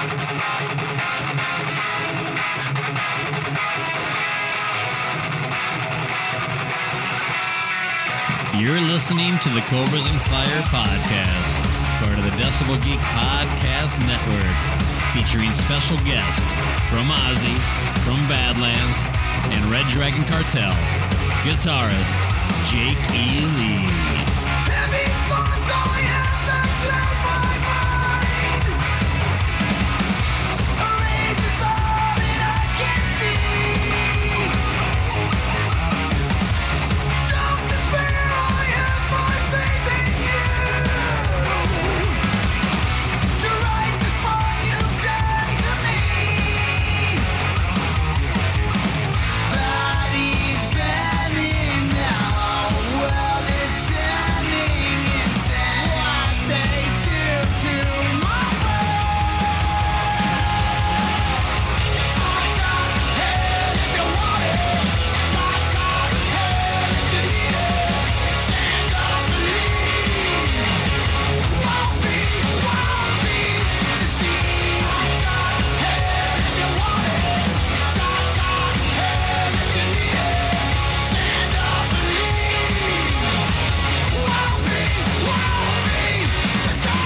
You're listening to the Cobras and Fire podcast, part of the Decibel Geek Podcast Network, featuring special guests from Ozzy, from Badlands, and Red Dragon Cartel, guitarist Jake E. Lee. Heavy thoughts I have that cloud my mind. Erases all that I can see. Don't despair, I have my faith in you. To right the small you've done to me. Body's bending now, world is turning insane. What they do to my brain. I got hell if you want it. I got hell if you need it. Stand up, believe. Won't be deceived. I got hell if you want it. I got hell if you need it. Stand up, believe. Won't be deceived.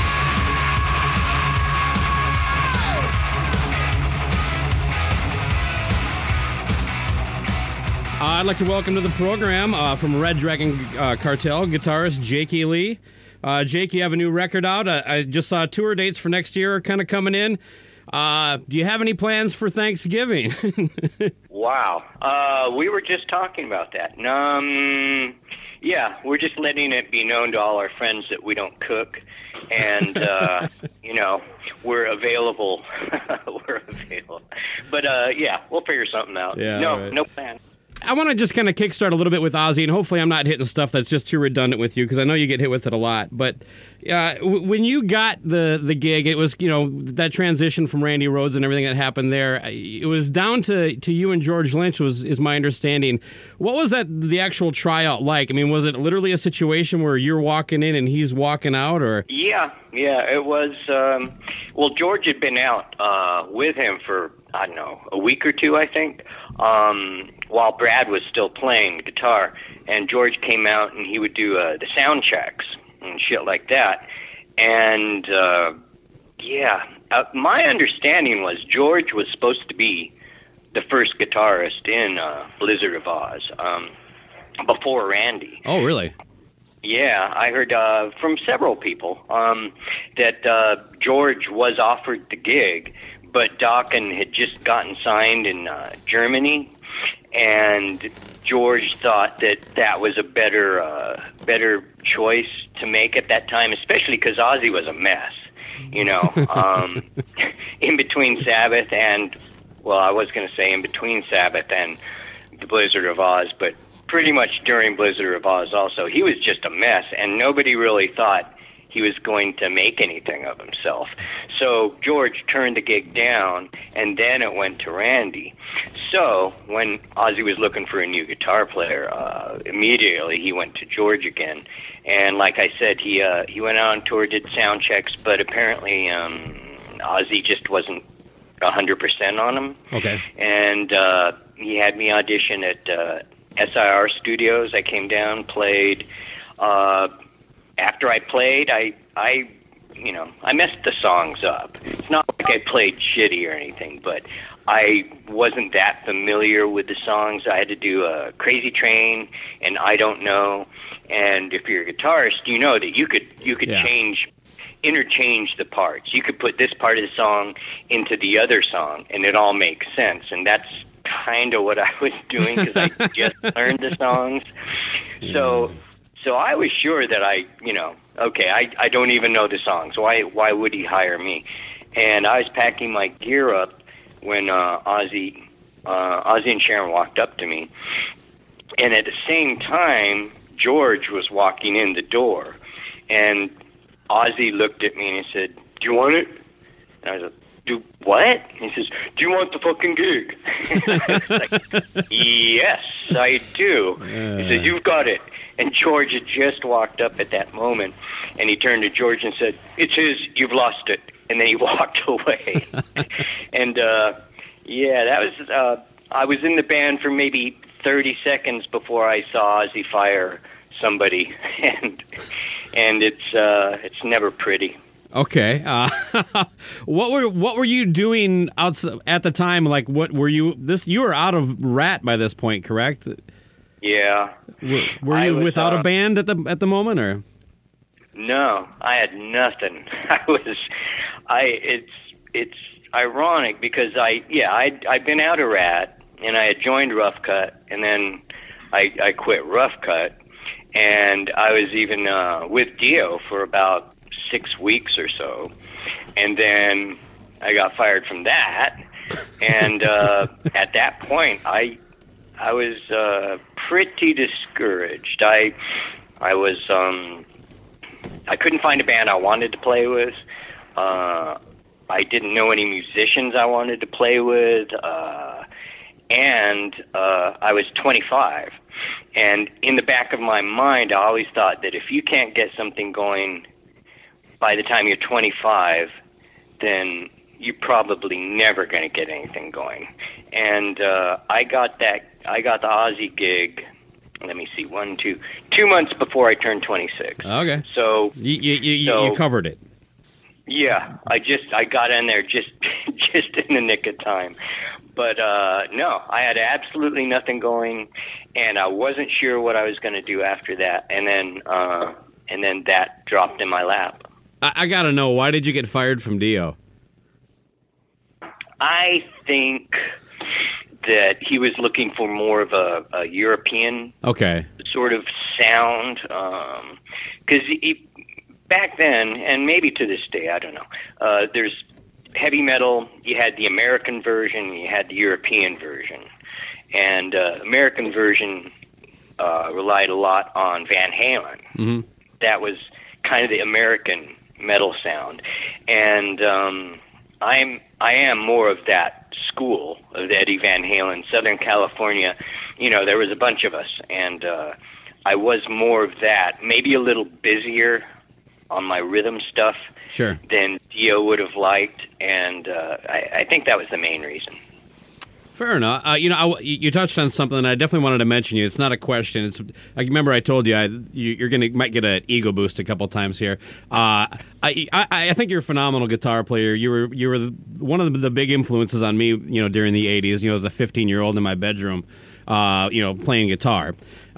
I'd like to welcome to the program from Red Dragon Cartel, guitarist Jake E. Lee. Jake, you have a new record out. I just saw tour dates for next year kind of coming in. Do you have any plans for Thanksgiving? Wow. We were just talking about that. Yeah, we're just letting it be known to all our friends that we don't cook. And, we're available. We're available. But, yeah, we'll figure something out. Yeah, no, all right. no plan. I want to just kind of kickstart a little bit with Ozzy, and hopefully I'm not hitting stuff that's just too redundant with you, because I know you get hit with it a lot. But when you got the gig, it was, that transition from Randy Rhoads and everything that happened there, it was down to you and George Lynch, is my understanding. What was the actual tryout like? I mean, was it literally a situation where you're walking in and he's walking out, or? Yeah, it was. Well, George had been out with him for, I don't know, a week or two, I think, while Brad was still playing guitar. And George came out and he would do the sound checks and shit like that. And, my understanding was George was supposed to be the first guitarist in Blizzard of Oz before Randy. Oh, really? Yeah, I heard from several people that George was offered the gig, but Dokken had just gotten signed in Germany, and George thought that was a better choice to make at that time, especially because Ozzy was a mess, in between Sabbath and, well, I was going to say in between Sabbath and the Blizzard of Oz, but pretty much during Blizzard of Oz also. He was just a mess, and nobody really thought he was going to make anything of himself. So George turned the gig down, and then it went to Randy. So when Ozzy was looking for a new guitar player, immediately he went to George again. And like I said, he went out on tour, did sound checks, but apparently Ozzy just wasn't 100% on him. Okay. And he had me audition at SIR Studios. I came down, played. After I played, I messed the songs up. It's not like I played shitty or anything, but I wasn't that familiar with the songs. I had to do Crazy Train and I Don't Know. And if you're a guitarist, you know that you could Yeah. interchange the parts. You could put this part of the song into the other song, and it all makes sense. And that's kind of what I was doing because I just learned the songs. So I was sure that I don't even know the songs. Why would he hire me? And I was packing my gear up when Ozzy and Sharon walked up to me. And at the same time, George was walking in the door. And Ozzy looked at me and he said, "Do you want it?" And I was like, "Do what?" He says, "Do you want the fucking gig?" I was like, "Yes, I do." He said, "You've got it." And George had just walked up at that moment, and he turned to George and said, "It's his, you've lost it." And then he walked away. And, yeah, that was, I was in the band for maybe 30 seconds before I saw Ozzy fire somebody, and it's never pretty. Okay. What were you doing outside at the time? Like, what were you? You were out of Rat by this point, correct? Yeah. Were you without a band at the moment, or? No, I had nothing. It's ironic because I'd been out of Rat, and I had joined Rough Cut, and then I quit Rough Cut, and I was even with Dio for about 6 weeks or so, and then I got fired from that, and at that point I was pretty discouraged. I was I couldn't find a band I wanted to play with. I didn't know any musicians I wanted to play with, and I was 25. And in the back of my mind, I always thought that if you can't get something going by the time you're 25, then you're probably never going to get anything going. And I got the Ozzy gig. Let me see, 2 months before I turned 26. Okay. So you covered it. Yeah, I got in there just in the nick of time. But no, I had absolutely nothing going, and I wasn't sure what I was going to do after that. And then that dropped in my lap. I got to know, why did you get fired from Dio? I think that he was looking for more of a European sort of sound, because back then, and maybe to this day, I don't know, there's heavy metal, you had the American version, you had the European version, and American version relied a lot on Van Halen. Mm-hmm. That was kind of the American metal sound, and I am more of that school of Eddie Van Halen. Southern California, there was a bunch of us, and I was more of that, maybe a little busier on my rhythm stuff than Dio would have liked, and I think that was the main reason. Fair enough. You touched on something that I definitely wanted to mention. You. It's not a question. I remember I told you might get an ego boost a couple times here. I think you're a phenomenal guitar player. You were one of the big influences on me. During the '80s. As a 15-year-old in my bedroom, playing guitar.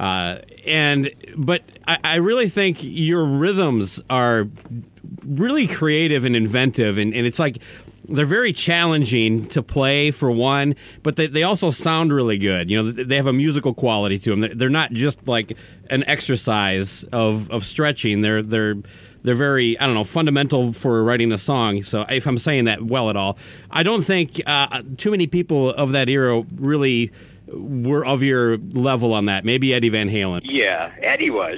But I really think your rhythms are really creative and inventive, and it's like they're very challenging to play, for one, but they also sound really good. They have a musical quality to them. They're not just like an exercise of stretching. They're very, fundamental for writing a song. So if I'm saying that well at all, I don't think too many people of that era really were of your level on that. Maybe Eddie Van Halen. Yeah, Eddie was.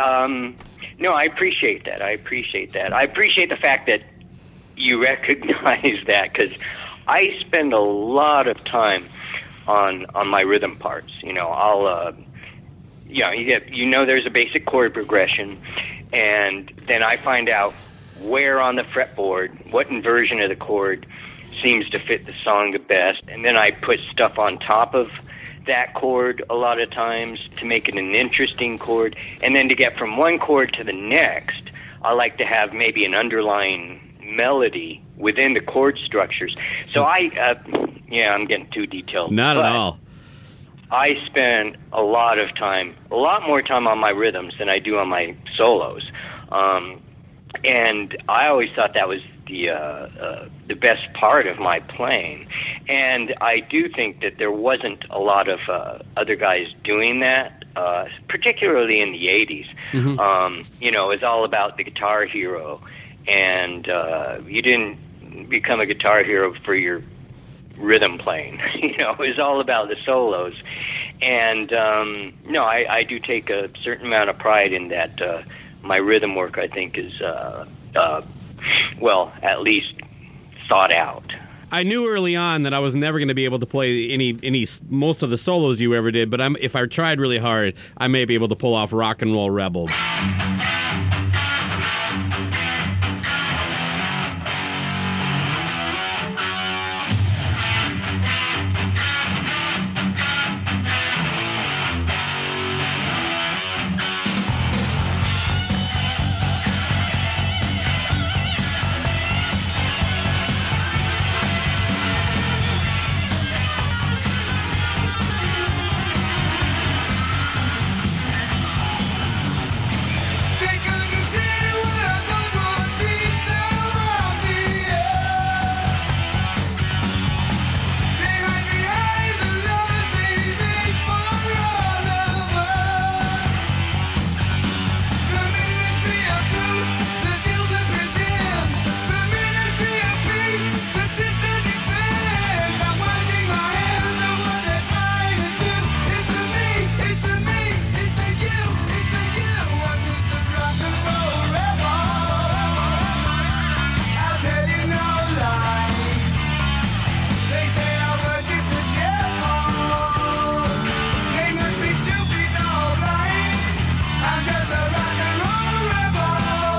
No, I appreciate that. I appreciate the fact that you recognize that, because I spend a lot of time on my rhythm parts. I'll there's a basic chord progression, and then I find out where on the fretboard, what inversion of the chord seems to fit the song the best, and then I put stuff on top of that chord a lot of times to make it an interesting chord, and then to get from one chord to the next, I like to have maybe an underlying melody within the chord structures. So I'm getting too detailed. Not at all. I spend a lot more time on my rhythms than I do on my solos. And I always thought that was the best part of my playing. And I do think that there wasn't a lot of other guys doing that, particularly in the 80s. Mm-hmm. It was all about the guitar hero, and you didn't become a guitar hero for your rhythm playing. It was all about the solos. And I do take a certain amount of pride in that. My rhythm work, I think, is at least thought out. I knew early on that I was never going to be able to play most of the solos you ever did, but if I tried really hard, I may be able to pull off Rock and Roll Rebel. They couldn't see what I thought would be so obvious. They hide behind the laws they made for all of us. The Ministry of Truth that deals with pretends. The Ministry of Peace that sits and defends. I'm washing my hands of what they're trying to do. It's a me, it's a me, it's a you, it's a you. I'm just a rock and roll rebel. I'll tell you no lies. They say I worship the devil. They must be stupid, alright. I'm just a rock and roll rebel.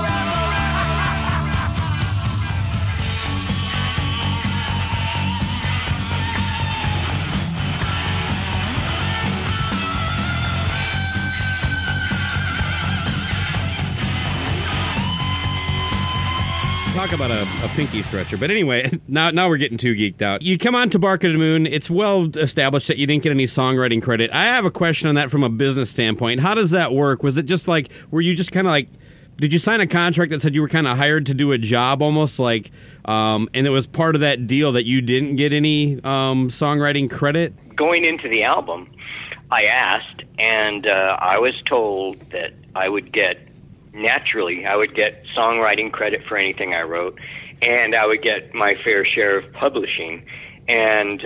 Talk about a pinky stretcher. But anyway, now we're getting too geeked out. You come on to Bark at the Moon. It's well established that you didn't get any songwriting credit. I have a question on that from a business standpoint. How does that work? Was it just like, were you just kind of like, did you sign a contract that said you were kind of hired to do a job almost like, and it was part of that deal that you didn't get any songwriting credit? Going into the album, I asked, and I was told that I would get songwriting credit for anything I wrote, and I would get my fair share of publishing, and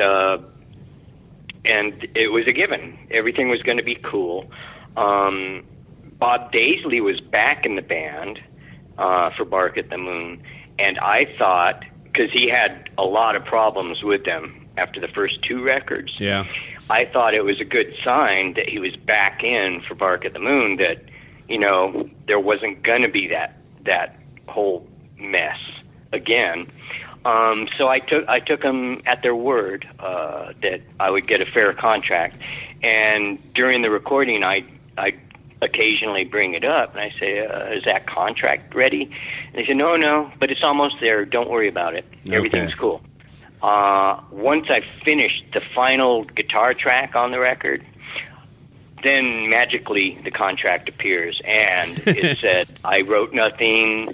it was a given. Everything was going to be cool. Bob Daisley was back in the band for Bark at the Moon, and I thought, because he had a lot of problems with them after the first two records, Yeah. I thought it was a good sign that he was back in for Bark at the Moon, that, you know, there wasn't going to be that whole mess again. So I took them at their word that I would get a fair contract. And during the recording, I occasionally bring it up, and I say, is that contract ready? And they say, no, but it's almost there. Don't worry about it. Everything's cool. Once I finished the final guitar track on the record, then magically the contract appears, and it said, I wrote nothing.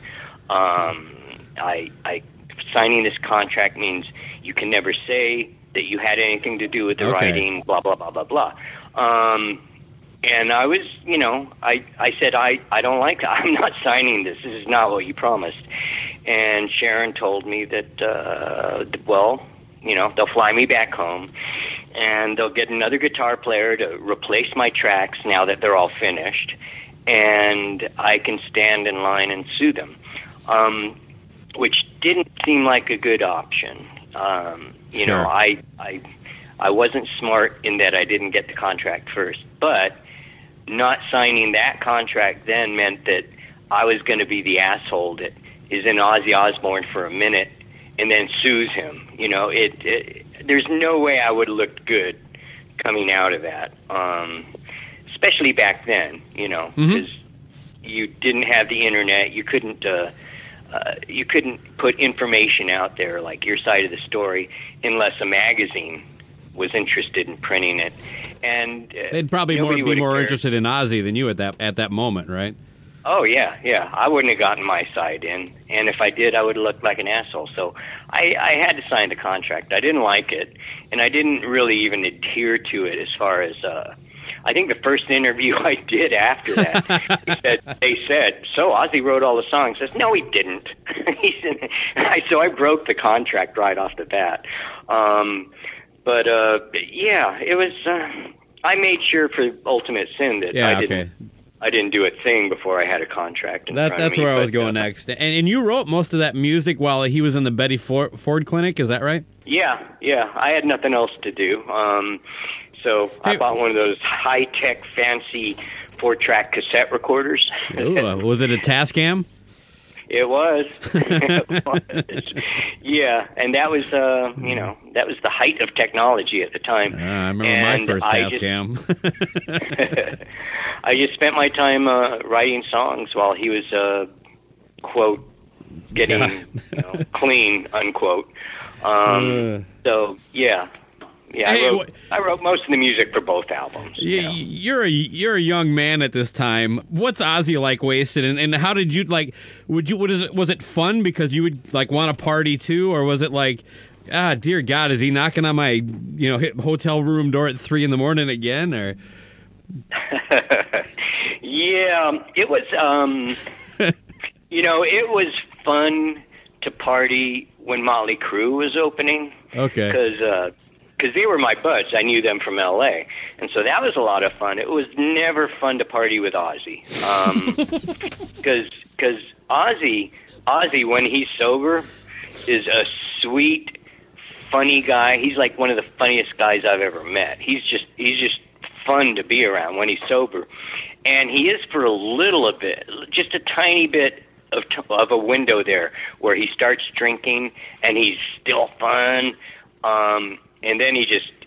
Signing this contract means you can never say that you had anything to do with the writing, blah, blah, blah, blah, blah. And I was, you know, I said, I don't like that. I'm not signing this. This is not what you promised. And Sharon told me that, well, you know, they'll fly me back home, and they'll get another guitar player to replace my tracks now that they're all finished, and I can stand in line and sue them, which didn't seem like a good option. You know, I wasn't smart in that I didn't get the contract first, but not signing that contract then meant that I was going to be the asshole that is in Ozzy Osbourne for a minute and then sues him. You know, there's no way I would have looked good coming out of that, especially back then, you know, because you didn't have the internet. You couldn't put information out there like your side of the story unless a magazine was interested in printing it. And they'd probably be more interested in Ozzy than you at that moment, right? Oh, yeah. I wouldn't have gotten my side in. And if I did, I would have looked like an asshole. So I had to sign the contract. I didn't like it, and I didn't really even adhere to it as far as... I think the first interview I did after that, they said, so Ozzy wrote all the songs. I said, no, he didn't. So I broke the contract right off the bat. Yeah, it was... I made sure for Ultimate Sin that I didn't do a thing before I had a contract. In front of That's me, where I was but, going next. And you wrote most of that music while he was in the Betty Ford Clinic, is that right? Yeah. I had nothing else to do. So I bought one of those high-tech, fancy 4-track cassette recorders. Ooh, was it a Tascam? It was. It was. Yeah, and that was, that was the height of technology at the time. I remember And my first I Tascam. I just spent my time writing songs while he was, quote, getting clean, unquote. So, yeah. Yeah, Hey, I wrote most of the music for both albums. You're a young man at this time. What's Ozzy like wasted, and how did you like? Was it fun because you would like want to party too, or was it like, dear God, is he knocking on my hotel room door at 3 a.m. again? Or yeah, it was. It was fun to party when Motley Crue was opening. Okay, because they were my buds. I knew them from L.A., and so that was a lot of fun. It was never fun to party with Ozzy, because Ozzy, when he's sober, is a sweet, funny guy. He's like one of the funniest guys I've ever met. He's just fun to be around when he's sober, and he is for a little bit, just a tiny bit of a window there where he starts drinking and he's still fun. And then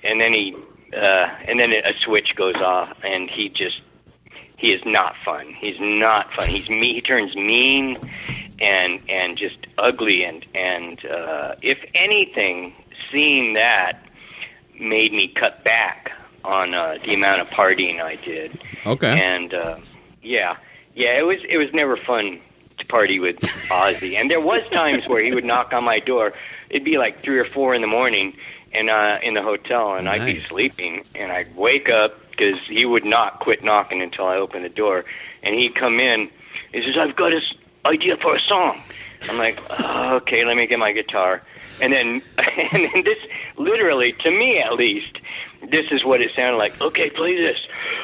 a switch goes off, and he is not fun. He's not fun. He turns mean and just ugly. And if anything, seeing that made me cut back on the amount of partying I did. Okay. And it was never fun to party with Ozzy. And there was times where he would knock on my door. It'd be like 3 or 4 in the morning. And in the hotel, and I'd be sleeping, and I'd wake up because he would not quit knocking until I opened the door. And he'd come in. He says, "I've got this idea for a song." I'm like, "Okay, let me get my guitar." And then this, literally, to me at least, this is what it sounded like. "Okay, play this."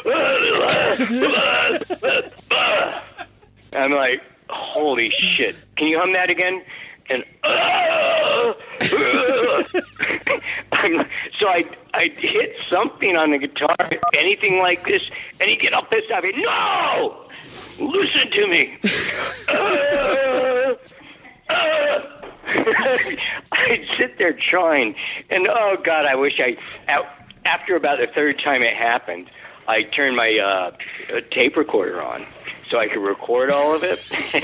I'm like, "Holy shit! Can you hum that again?" And so I'd hit something on the guitar, anything like this, and he'd get all pissed off. He'd, "No! Listen to me!" I'd sit there trying, and oh God, I wish after about the third time it happened, I turned my tape recorder on so I could record all of it.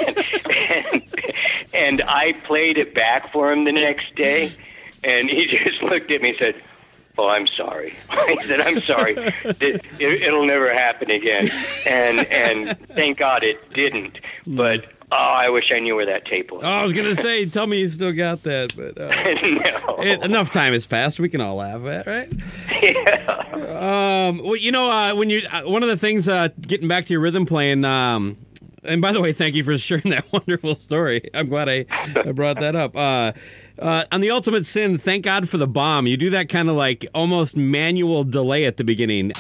And I played it back for him the next day, and he just looked at me and said, "Oh, I'm sorry." He said, "I'm sorry. It'll never happen again." And thank God it didn't. But I wish I knew where that tape was. Oh, I was gonna say, tell me you still got that, but No. Enough time has passed. We can all laugh at, right? Yeah. Well, when you one of the things, getting back to your rhythm playing. And by the way, thank you for sharing that wonderful story. I'm glad I brought that up. On the Ultimate Sin, Thank God for the Bomb, you do that kind of like almost manual delay at the beginning.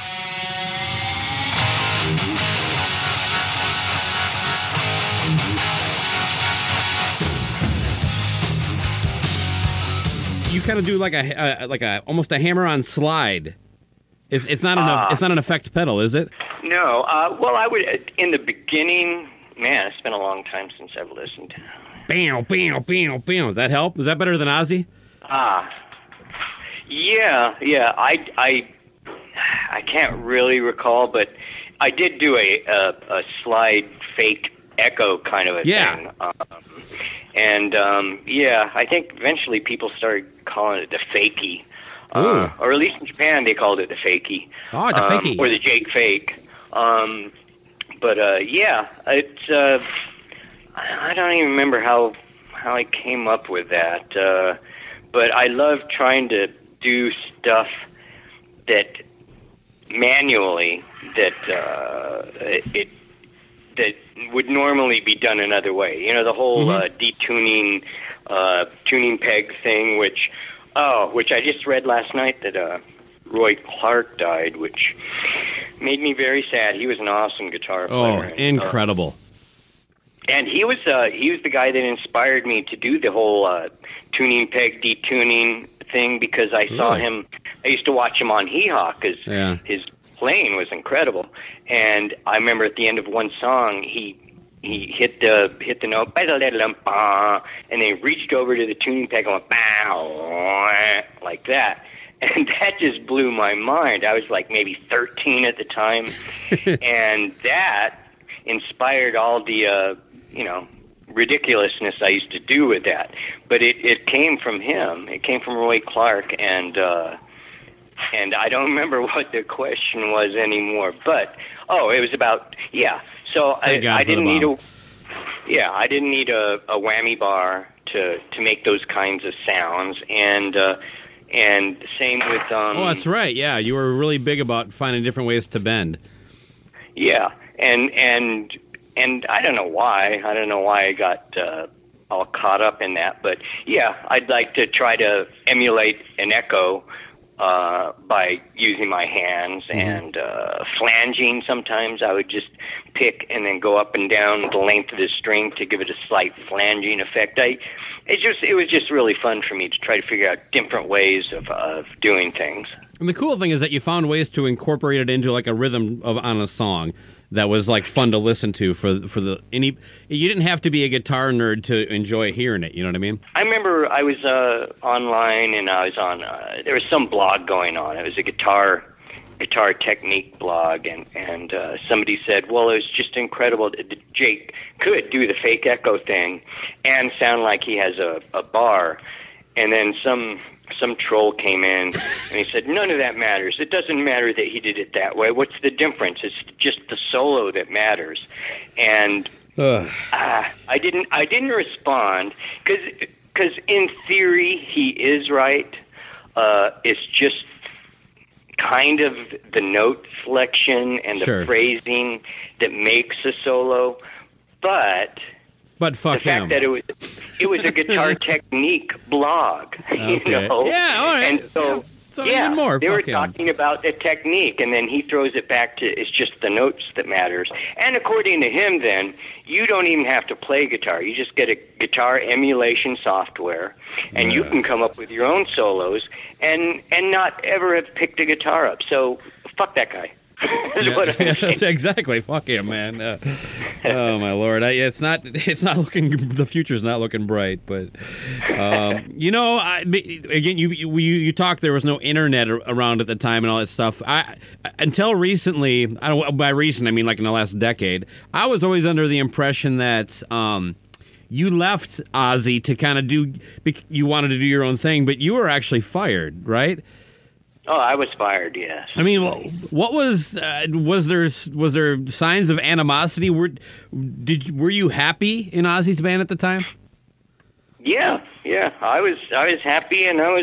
You kind of do like a almost a hammer-on slide. It's not an effect pedal, is it? No. Well, I would in the beginning. Man, it's been a long time since I've listened. Bam, bam, bam, bam. Does that help? Is that better than Ozzy? Yeah. I can't really recall, but I did do a slide fake echo kind of a thing. I think eventually people started calling it the fakie. Or at least in Japan they called it the fakie. Oh, the fakie. Or the Jake Fake. It's I don't even remember how I came up with that. But I love trying to do stuff that manually that would normally be done another way. You know, the whole detuning, tuning peg thing, which I just read last night that Roy Clark died, which made me very sad. He was an awesome guitar player. Oh, And, incredible. and he was the guy that inspired me to do the whole tuning peg detuning thing, because I saw Really? him. I used to watch him on Hee Haw because Yeah. his playing was incredible. And I remember at the end of one song, he hit the note, and they reached over to the tuning peg and went bow like that. And that just blew my mind. I was like maybe 13 at the time, and that inspired all the ridiculousness I used to do with that. But it came from him. It came from Roy Clark, and I don't remember what the question was anymore. But it was about So Thank God I for the didn't need bomb. I didn't need a whammy bar to make those kinds of sounds, and same with Oh, that's right. Yeah, you were really big about finding different ways to bend. yeah, and I don't know why. I don't know why I got all caught up in that, but yeah, I'd like to try to emulate an echo by using my hands and flanging. Sometimes I would just pick and then go up and down the length of the string to give it a slight flanging effect. It was just really fun for me to try to figure out different ways of doing things. And the cool thing is that you found ways to incorporate it into like a rhythm on a song that was like fun to listen to for the any. You didn't have to be a guitar nerd to enjoy hearing it. You know what I mean? I remember I was online, and I was on. There was some blog going on. It was a guitar technique blog, and somebody said, "Well, it was just incredible that Jake could do the fake echo thing and sound like he has a bar." And then some troll came in and he said, "None of that matters. It doesn't matter that he did it that way. What's the difference? It's just the solo that matters." And I didn't respond because in theory he is right. It's just kind of the note selection and the Sure. phrasing that makes a solo, but But fuck the fact him. that it was a guitar technique blog, Okay. you know. Yeah, all right. And so So even more, they were fuck him. talking about the technique, and then he throws it back to it's just the notes that matters. And according to him, then you don't even have to play guitar. You just get a guitar emulation software, and you can come up with your own solos, and not ever have picked a guitar up. So fuck that guy. Is what I'm saying. Exactly. Fuck him, man. Oh my lord. It's not looking. The future's not looking bright. But again, you talked. There was no internet around at the time and all that stuff. Until recently. I don't. By recent, I mean like in the last decade. I was always under the impression that you left Ozzy to kind of you wanted to do your own thing, but you were actually fired, right? Oh, I was fired. Yes. I mean, what was there signs of animosity? Were you happy in Ozzy's band at the time? Yeah. I was happy, and I was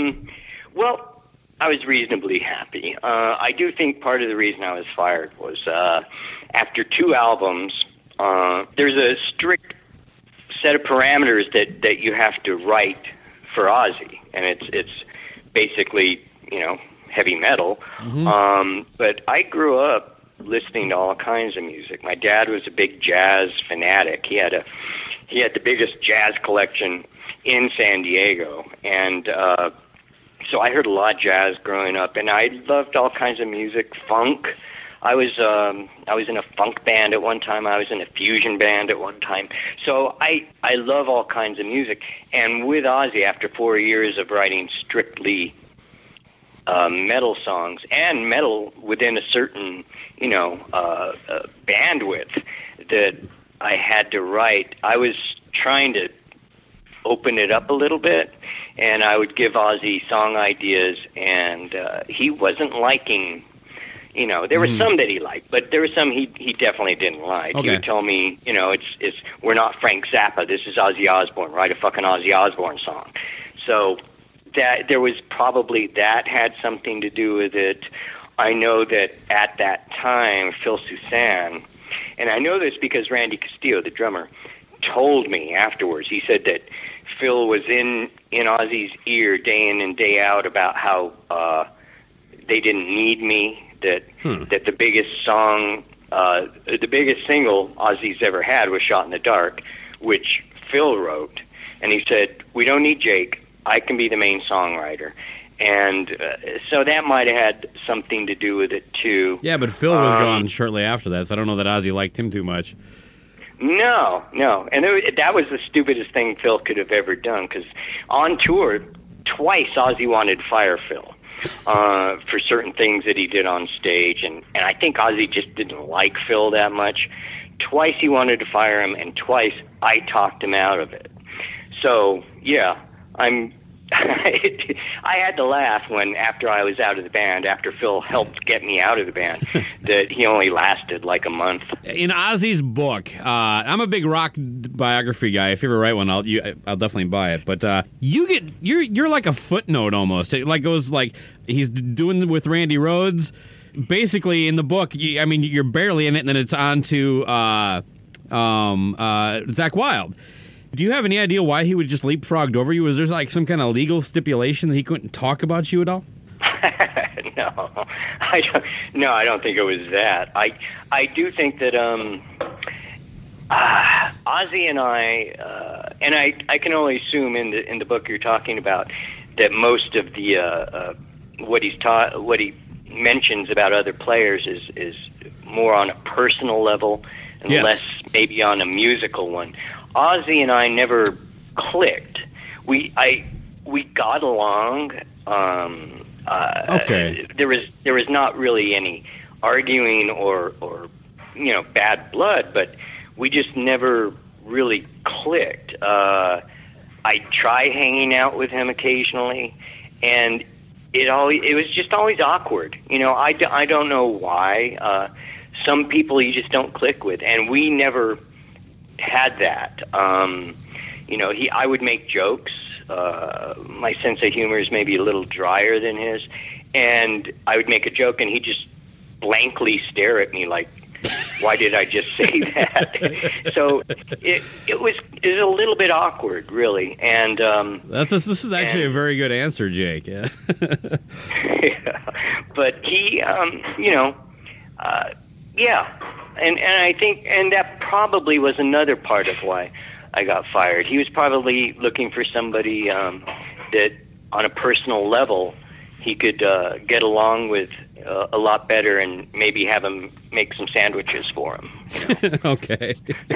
I was reasonably happy. I do think part of the reason I was fired was after 2 albums. There's a strict set of parameters that you have to write for Ozzy, and it's basically heavy metal. But I grew up listening to all kinds of music. My dad was a big jazz fanatic. He had the biggest jazz collection in San Diego, and so I heard a lot of jazz growing up, and I loved all kinds of music, funk. I was in a funk band at one time. I was in a fusion band at one time. So I love all kinds of music. And with Ozzy, after 4 years of writing strictly metal songs and metal within a certain bandwidth that I had to write, I was trying to open it up a little bit, and I would give Ozzy song ideas, and he wasn't liking. There were some that he liked, but there were some he definitely didn't like. Okay. He would tell me, it's we're not Frank Zappa. This is Ozzy Osbourne. Write a fucking Ozzy Osbourne song. So that there was probably that had something to do with it. I know that at that time, Phil Soussan, and I know this because Randy Castillo, the drummer, told me afterwards. He said that Phil was in Ozzy's ear day in and day out about how they didn't need me, that the biggest song, the biggest single Ozzy's ever had was "Shot in the Dark," which Phil wrote, and he said, "We don't need Jake. I can be the main songwriter." And so that might have had something to do with it too. Yeah, but Phil was gone shortly after that, so I don't know that Ozzy liked him too much. No, and that was the stupidest thing Phil could have ever done, because on tour, twice Ozzy wanted to fire Phil for certain things that he did on stage, and I think Ozzy just didn't like Phil that much. Twice he wanted to fire him, and twice I talked him out of it. So, yeah, I had to laugh when, after I was out of the band, after Phil helped get me out of the band, that he only lasted like a month. In Ozzy's book, I'm a big rock biography guy. If you ever write one, I'll definitely buy it. But you're like a footnote almost. It like goes like he's doing with Randy Rhoads. Basically, in the book, you're barely in it, and then it's on to Zakk Wylde. Do you have any idea why he would just leapfrogged over you? Was there like some kind of legal stipulation that he couldn't talk about you at all? No, I don't think it was that. I do think that Ozzy and I can only assume in the book you're talking about that most of the what he mentions about other players is more on a personal level and less maybe on a musical one. Ozzy and I never clicked. We got along. Okay. There was not really any arguing or bad blood, but we just never really clicked. I try hanging out with him occasionally, and it was just always awkward. I don't know why. Some people you just don't click with, and we never had that. I would make jokes. My sense of humor is maybe a little drier than his, and I would make a joke, and he'd just blankly stare at me like, "Why did I just say that?" So it was a little bit awkward, really. And this is actually a very good answer, Jake. Yeah. Yeah. But he, yeah. And I think, and that probably was another part of why I got fired. He was probably looking for somebody that, on a personal level, he could get along with a lot better, and maybe have him make some sandwiches for him. Okay.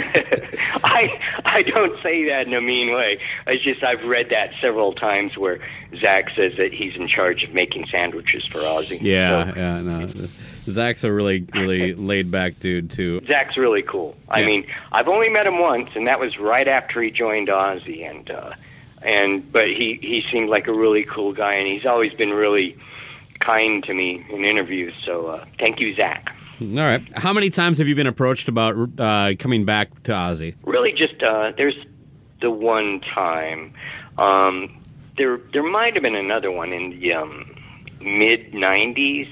I don't say that in a mean way. It's just I've read that several times where Zakk says that he's in charge of making sandwiches for Ozzy. Yeah, no. Zakk's a really, really laid-back dude, too. Zakk's really cool. I mean, I've only met him once, and that was right after he joined Ozzy, but he seemed like a really cool guy, and he's always been really kind to me in interviews. So thank you, Zakk. All right. How many times have you been approached about coming back to Ozzy? Really, just there's the one time. There might have been another one in the mid '90s,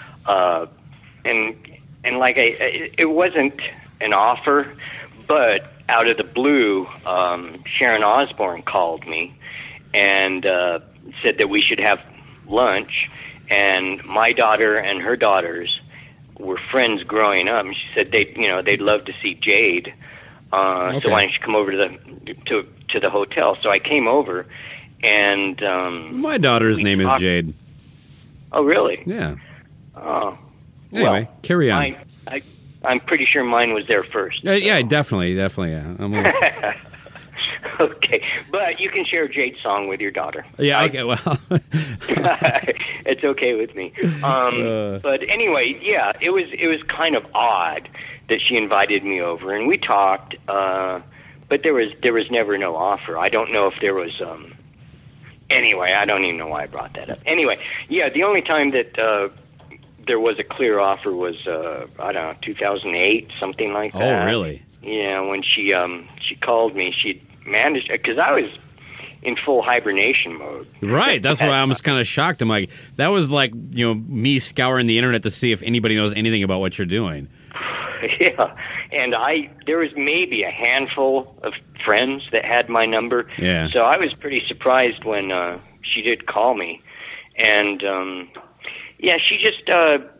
and like it wasn't an offer, but out of the blue, Sharon Osbourne called me and said that we should have lunch. And my daughter and her daughters were friends growing up, and she said they'd love to see Jade. Okay. So why don't you come over to the hotel? So I came over, and my daughter's name is Jade. Oh, really? Yeah. Oh. Anyway, carry on. I'm pretty sure mine was there first. Yeah, definitely. Yeah. Okay, but you can share Jade's song with your daughter. Yeah, okay, well. It's okay with me. But anyway, yeah, it was kind of odd that she invited me over, and we talked, but there was never no offer. I don't know if there was... Anyway, I don't even know why I brought that up. Anyway, yeah, the only time that there was a clear offer was, 2008, something like that. Oh, really? Yeah, when she called me, she managed, because I was in full hibernation mode. Right, that's why I was kind of shocked. I'm like, that was like, me scouring the internet to see if anybody knows anything about what you're doing. Yeah, and there was maybe a handful of friends that had my number. Yeah. So I was pretty surprised when she did call me. And, she just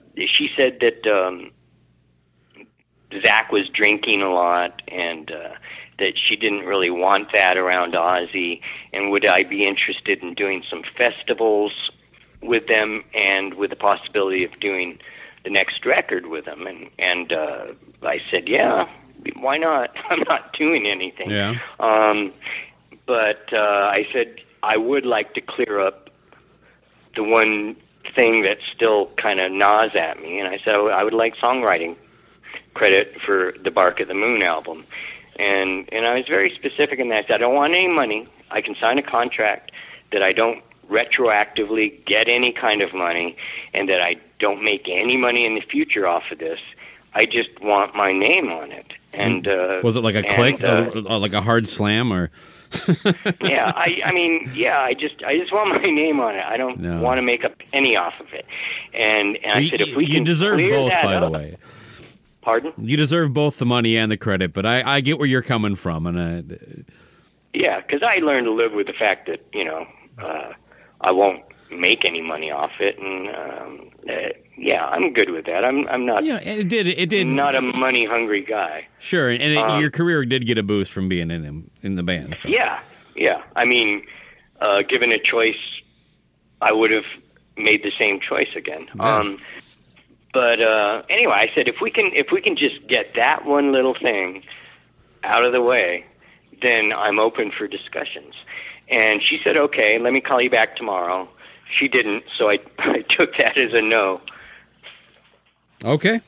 she said that Zach was drinking a lot, and that she didn't really want that around Ozzy, and would I be interested in doing some festivals with them, and with the possibility of doing the next record with them. And I said, yeah, why not? I'm not doing anything. Yeah. But I said, I would like to clear up the one thing that still kind of gnaws at me, and I said I would like songwriting credit for the Bark at the Moon album. And I was very specific in that. I said, I don't want any money. I can sign a contract that I don't retroactively get any kind of money, and that I don't make any money in the future off of this. I just want my name on it. And was it like a click, or like a hard slam, or? Yeah, I just want my name on it. I don't want to make a penny off of it. And I said, if we can deserve clear both, that by up, the way. Pardon? You deserve both the money and the credit, but I get where you're coming from, and yeah, because I learned to live with the fact that I won't make any money off it, and yeah, I'm good with that. I'm not. Yeah, it did. Not a money hungry guy. Sure, and your career did get a boost from being in the band. So. Yeah. I mean, given a choice, I would have made the same choice again. Yeah. But anyway, I said if we can just get that one little thing out of the way, then I'm open for discussions. And she said, okay, let me call you back tomorrow. She didn't, so I took that as a no. Okay.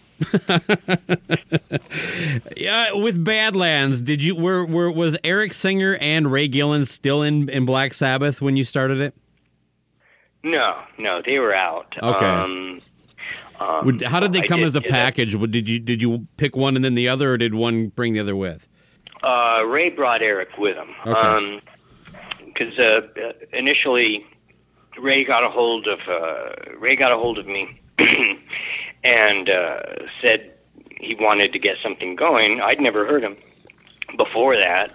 Yeah, with Badlands, did you was Eric Singer and Ray Gillen still in Black Sabbath when you started it? No, they were out. Okay. How did they come as a package? Did you pick one and then the other, or did one bring the other with? Ray brought Eric with him. Okay. Because initially Ray got a hold of me and said he wanted to get something going. I'd never heard him before that,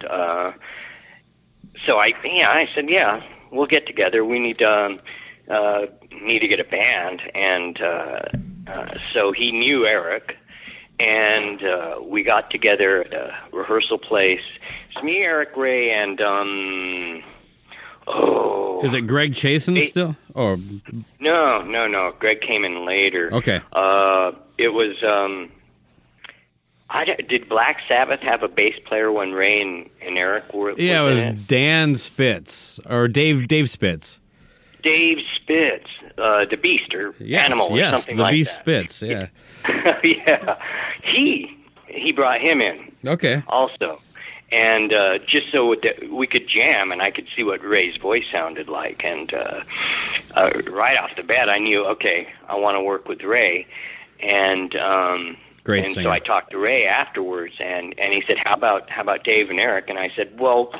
so I said, yeah, we'll get together. We need to get a band, and so he knew Eric, and we got together at a rehearsal place. It's me, Eric, Ray, and is it Greg Chasen still? Or no. Greg came in later. Okay. It was. Did Black Sabbath have a bass player when Ray and Eric were? Yeah, it was Dan Spitz or Dave Spitz. Dave Spitz, the Beast or Animal or something like that. Yes, the Beast Spitz. Yeah. Yeah, he brought him in. Okay. Also. And just so we could jam, and I could see what Ray's voice sounded like. And right off the bat, I knew, okay, I want to work with Ray. And great and singer. So I talked to Ray afterwards, and he said, how about Dave and Eric? And I said, well,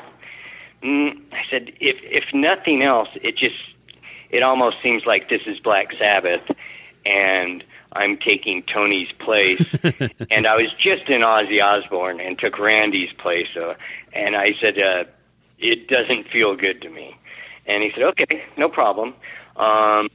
if nothing else, it almost seems like this is Black Sabbath, and I'm taking Tony's place. And I was just in Ozzy Osbourne and took Randy's place. And I said, it doesn't feel good to me. And he said, okay, no problem. And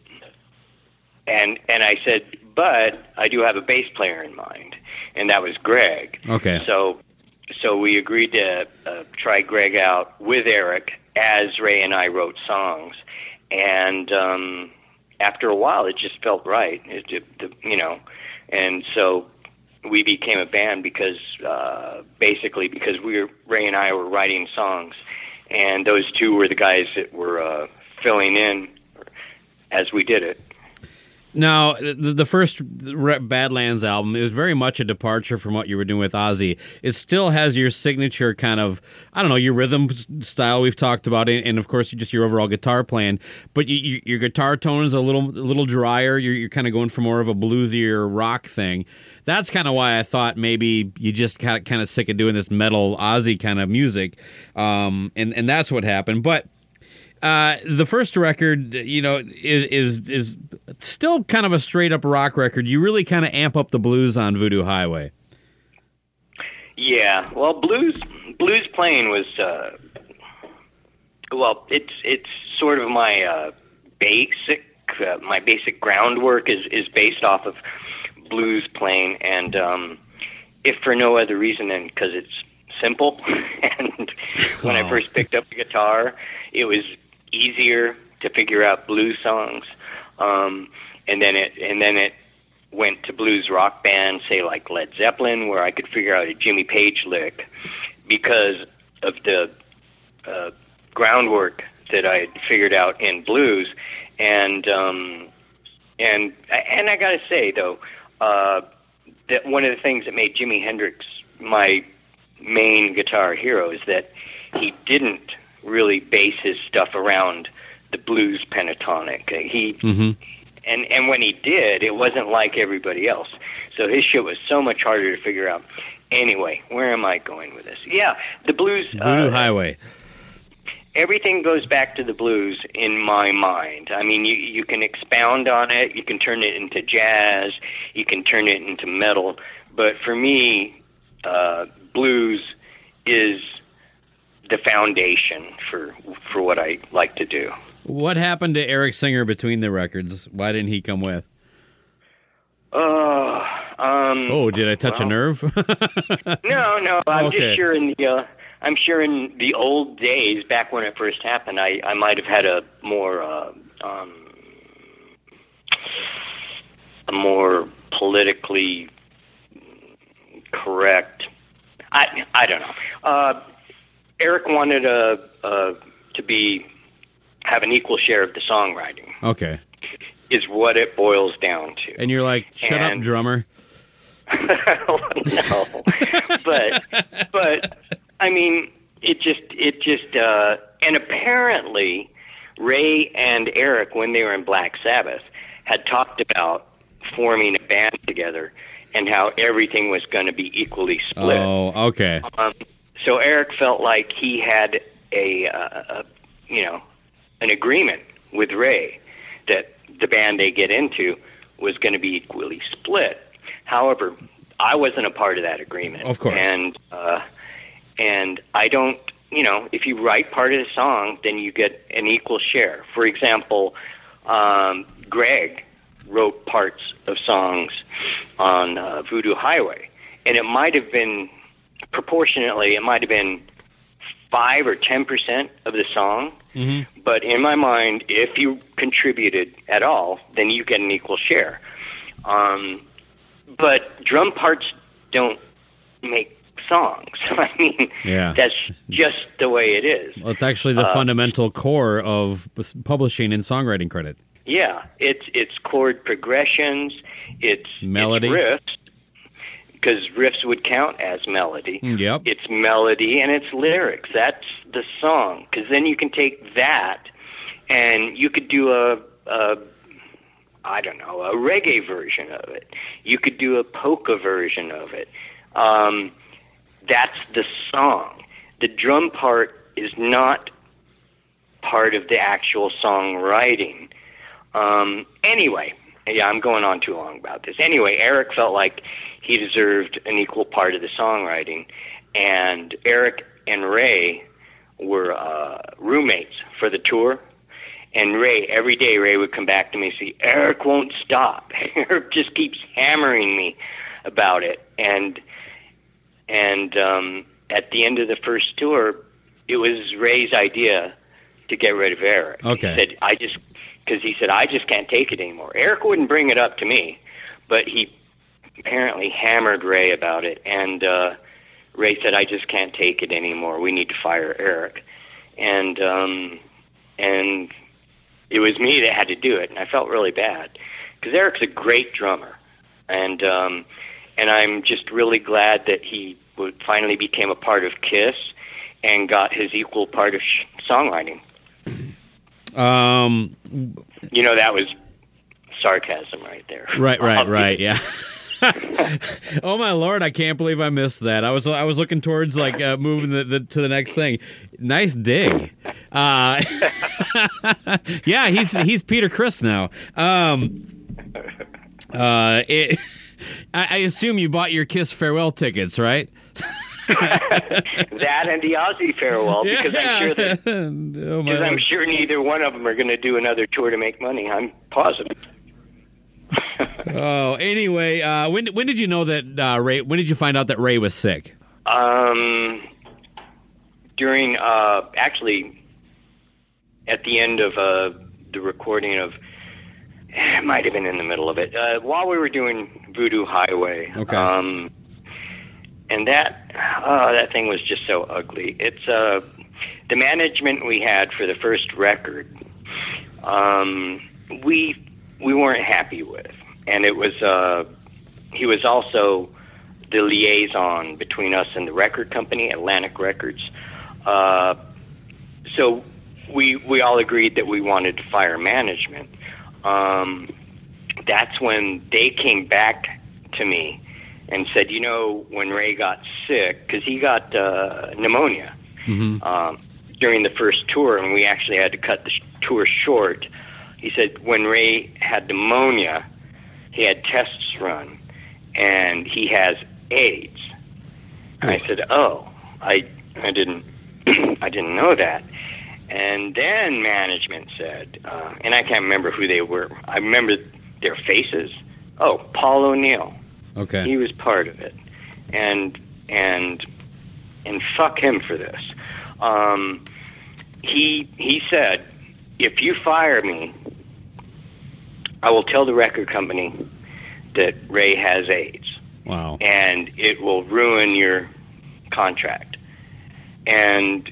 I said, but I do have a bass player in mind. And that was Greg. Okay. So we agreed to try Greg out with Eric as Ray and I wrote songs. And after a while, it just felt right, and so we became a band because Ray and I were writing songs, and those two were the guys that were filling in as we did it. Now, the first Badlands album is very much a departure from what you were doing with Ozzy. It still has your signature kind of, I don't know, your rhythm style we've talked about, and of course, just your overall guitar playing. But your guitar tone is a little drier. You're kind of going for more of a bluesier rock thing. That's kind of why I thought maybe you just got kind of sick of doing this metal Ozzy kind of music, and that's what happened. But the first record, is still kind of a straight up rock record. You really kind of amp up the blues on Voodoo Highway. Yeah, well, blues playing was it's sort of my basic groundwork is based off of blues playing, and if for no other reason than because it's simple. And when I first picked up the guitar, it was easier to figure out blues songs, and then it went to blues rock bands, say like Led Zeppelin, where I could figure out a Jimmy Page lick because of the groundwork that I had figured out in blues. And I gotta say though, that one of the things that made Jimi Hendrix my main guitar hero is that he didn't really base his stuff around the blues pentatonic. And when he did, it wasn't like everybody else. So his shit was so much harder to figure out. Anyway, where am I going with this? Yeah, the blues. Voodoo Highway. Everything goes back to the blues in my mind. I mean, you can expound on it, you can turn it into jazz, you can turn it into metal, but for me, blues is the foundation for what I like to do. What happened to Eric Singer between the records? Why didn't he come with? Did I touch a nerve? No. I'm Okay. just sure in the old days, back when it first happened, I might have had a more politically correct. I don't know. Eric wanted to have an equal share of the songwriting. Okay. Is what it boils down to. And you're like, shut up, drummer. No, but I mean, it just, and apparently Ray and Eric, when they were in Black Sabbath, had talked about forming a band together and how everything was going to be equally split. Oh, okay. So Eric felt like he had an agreement with Ray that the band they get into was going to be equally split. However, I wasn't a part of that agreement. Of course. And I don't, if you write part of the song, then you get an equal share. For example, Greg wrote parts of songs on Voodoo Highway, and it might have been, proportionately, it might have been 5 or 10% of the song. Mm-hmm. But in my mind, if you contributed at all, then you get an equal share. But drum parts don't make songs. I mean, that's just the way it is. Well, it's actually the fundamental core of publishing and songwriting credit. Yeah, it's chord progressions, it's melody, it's riffs, because riffs would count as melody. Yep. It's melody and it's lyrics. That's the song. Because then you can take that and you could do a reggae version of it. You could do a polka version of it. That's the song. The drum part is not part of the actual songwriting. Anyway, yeah, I'm going on too long about this. Anyway, Eric felt like he deserved an equal part of the songwriting, and Eric and Ray were roommates for the tour. And Ray, every day Ray would come back to me and say, Eric won't stop. Eric just keeps hammering me about it. And at the end of the first tour, it was Ray's idea to get rid of Eric. Okay. He said, I just can't take it anymore. Eric wouldn't bring it up to me, but he apparently hammered Ray about it. And Ray said, I just can't take it anymore. We need to fire Eric. And it was me that had to do it, and I felt really bad because Eric's a great drummer, and I'm just really glad that he finally became a part of KISS and got his equal part of songwriting. That was sarcasm right there. Right, yeah. Oh my Lord! I can't believe I missed that. I was looking towards moving to the next thing. Nice dig. Yeah, he's Peter Criss now. I assume you bought your KISS farewell tickets, right? That and the Ozzy farewell, because Oh, I'm sure neither one of them are going to do another tour to make money. I'm positive. Oh, anyway, when did you know that Ray? When did you find out that Ray was sick? During actually at the end of the recording of, it might have been in the middle of it, while we were doing Voodoo Highway. Okay. And that thing was just so ugly. It's the management we had for the first record. We weren't happy with, and it was he was also the liaison between us and the record company, Atlantic Records. So we all agreed that we wanted to fire management. That's when they came back to me and said, you know, when Ray got sick, because he got pneumonia during the first tour, and we actually had to cut the tour short. He said when Ray had pneumonia, he had tests run, and he has AIDS. And I said, oh, I didn't I didn't know that. And then management said, and I can't remember who they were. I remember their faces. Oh, Paul O'Neill. Okay. He was part of it, and fuck him for this. He said, if you fire me, I will tell the record company that Ray has AIDS. Wow. And it will ruin your contract. And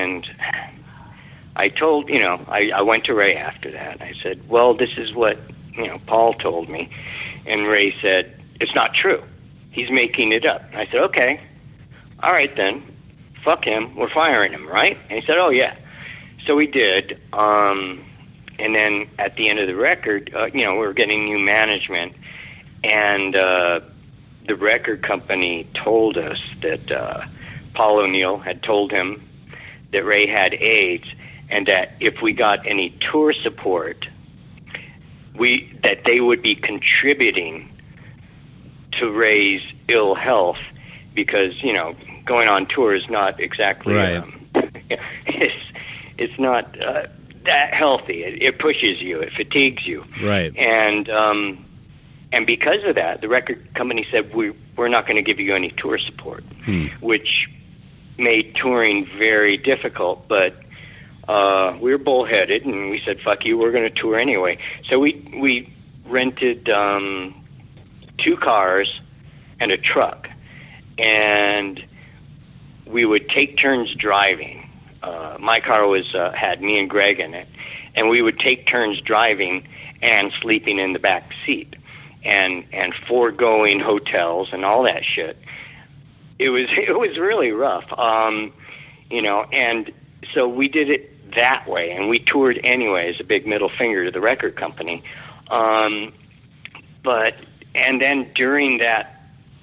I told, I went to Ray after that. I said, well, this is what, Paul told me. And Ray said, it's not true. He's making it up. I said, okay. All right, then. Fuck him. We're firing him, right? And he said, oh, yeah. So we did. And then at the end of the record, we were getting new management. And the record company told us that Paul O'Neill had told him that Ray had AIDS, and that if we got any tour support, that they would be contributing to Ray's ill health, because going on tour is not exactly right. It's not that healthy. It pushes you, it fatigues you, right? And because of that, the record company said we're not going to give you any tour support, which made touring very difficult. But we were bullheaded, and we said, fuck you, we're going to tour anyway. So we rented 2 cars and a truck, and we would take turns driving. My car had me and Greg in it, and we would take turns driving and sleeping in the back seat, and foregoing hotels and all that shit. It was really rough, and so we did it that way, and we toured anyway as a big middle finger to the record company. And then during that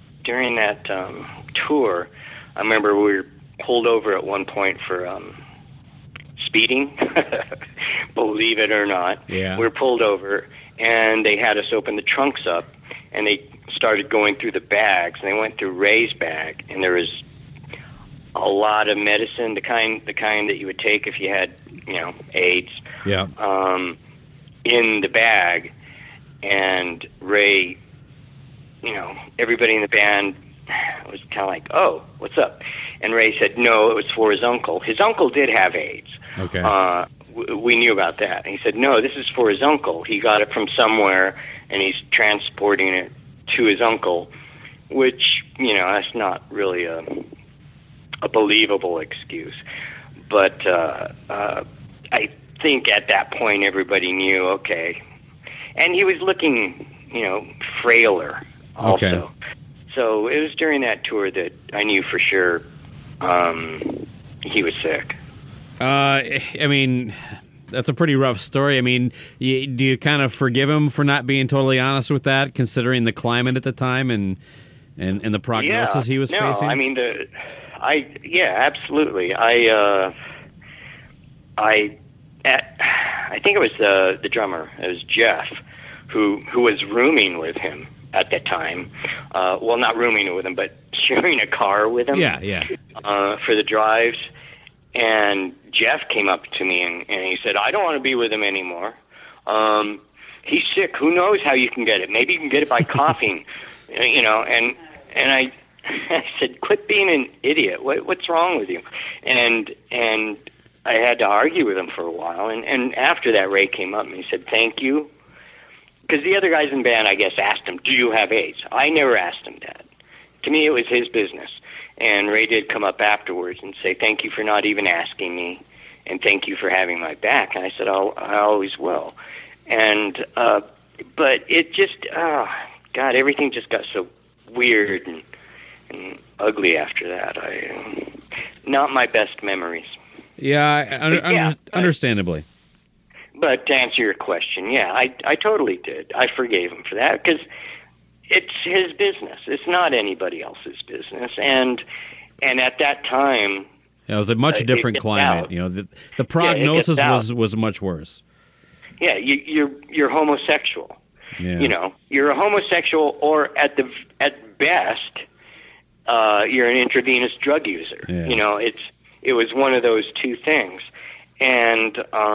tour, I remember we were pulled over at one point for speeding. Believe it or not, yeah. We were pulled over, and they had us open the trunks up, and they started going through the bags, and they went through Ray's bag, and there was a lot of medicine, the kind that you would take if you had, AIDS. Yeah. In the bag, and Ray, everybody in the band was kind of like, "Oh, what's up?" And Ray said, "No, it was for his uncle. His uncle did have AIDS. Okay. We knew about that." And he said, "No, this is for his uncle. He got it from somewhere, and he's transporting it to his uncle," which, that's not really a believable excuse. But I think at that point everybody knew, okay. And he was looking, frailer also. Okay. So it was during that tour that I knew for sure he was sick. I mean, that's a pretty rough story. I mean, do you kind of forgive him for not being totally honest with that, considering the climate at the time and the prognosis he was facing? I mean, absolutely. I think it was the drummer. It was Jeff, who was rooming with him at that time. Well, not rooming with him, but sharing a car with him. Yeah. For the drives. And Jeff came up to me and he said, I don't want to be with him anymore. He's sick. Who knows how you can get it? Maybe you can get it by coughing, you know. And I said, quit being an idiot. What's wrong with you? And I had to argue with him for a while. And after that, Ray came up and he said, thank you. Because the other guys in the band, I guess, asked him, do you have AIDS? I never asked him that. To me, it was his business. And Ray did come up afterwards and say, thank you for not even asking me, and thank you for having my back. And I said, I always will. And, but it just, God, everything just got so weird and ugly after that. Not my best memories. Yeah, understandably. But to answer your question, yeah, I totally did. I forgave him for that because it's his business. It's not anybody else's business. And at that time, it was a much different climate. Out. You know, the prognosis was much worse. Yeah, you're homosexual. Yeah. You know, you're a homosexual, or at best, you're an intravenous drug user. Yeah. You know, it was one of those two things, and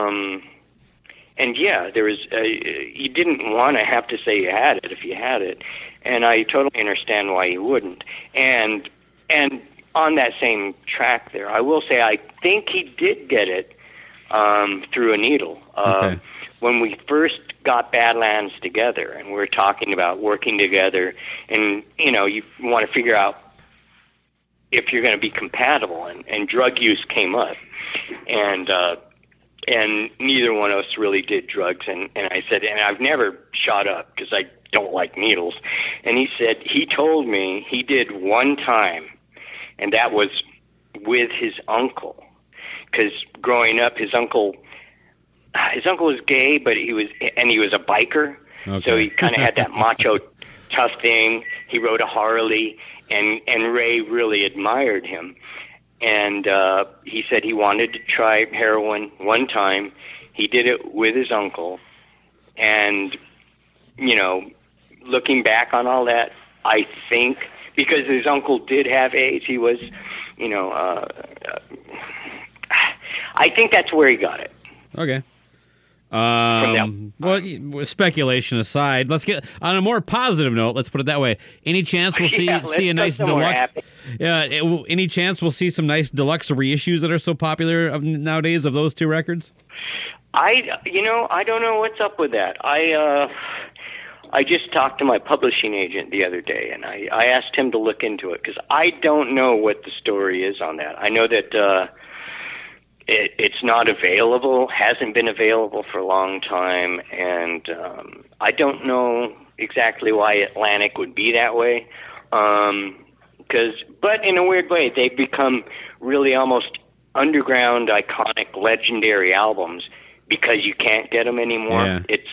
yeah, there was you didn't want to have to say you had it if you had it, and I totally understand why you wouldn't. And on that same track there, I will say I think he did get it through a needle. Okay. When we first got Badlands together, and we were talking about working together, and you know, you want to figure out if you're going to be compatible, and drug use came up, and neither one of us really did drugs, and I said, and I've never shot up because I don't like needles, and he said he told me he did one time, and that was with his uncle, because growing up, his uncle was gay, but he was a biker, okay. So he kind of had that macho tough thing. He rode a Harley, and Ray really admired him. And he said he wanted to try heroin one time. He did it with his uncle. And, you know, looking back on all that, I think, because his uncle did have AIDS, he was, you know, I think that's where he got it. Okay. Well, speculation aside, let's get on a more positive note. Let's put it that way. Any chance we'll see a nice deluxe? Any chance we'll see some nice deluxe reissues that are so popular nowadays of those two records? I don't know what's up with that. I just talked to my publishing agent the other day, and I asked him to look into it because I don't know what the story is on that. I know that. It's not available, hasn't been available for a long time, and I don't know exactly why Atlantic would be that way. But in a weird way, they've become really almost underground, iconic, legendary albums because you can't get them anymore. Yeah. It's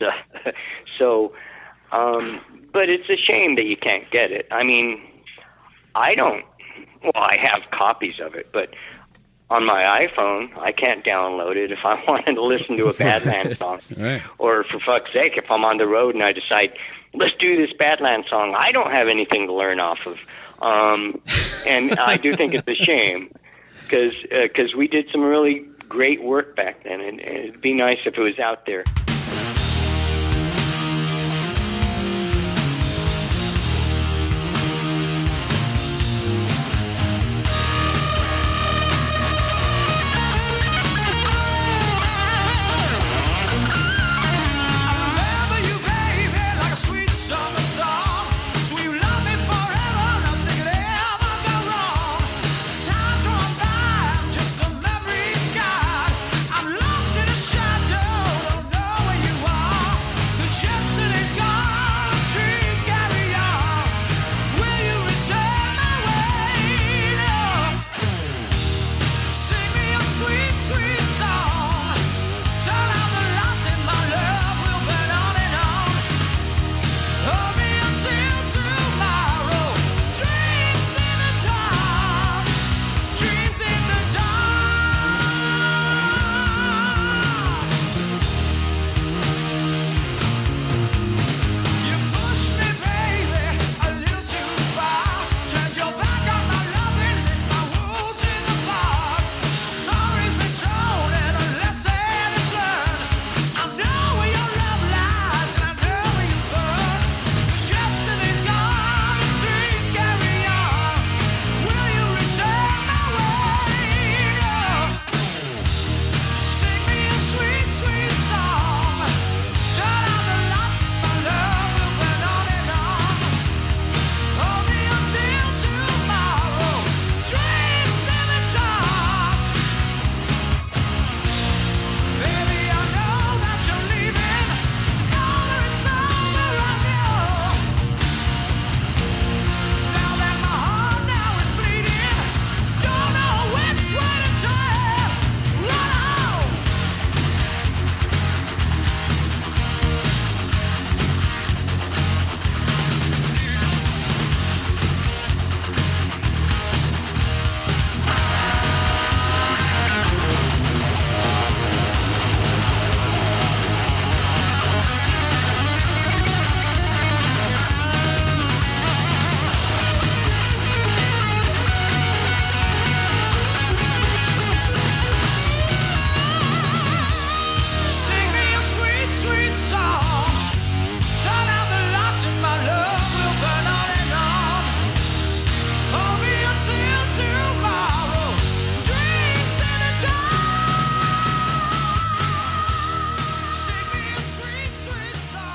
but it's a shame that you can't get it. I mean, I have copies of it, but on my iPhone, I can't download it if I wanted to listen to a Badlands song. Right. Or, for fuck's sake, if I'm on the road and I decide, let's do this Badlands song, I don't have anything to learn off of. And I do think it's a shame, because we did some really great work back then, and it'd be nice if it was out there. Shadow, don't know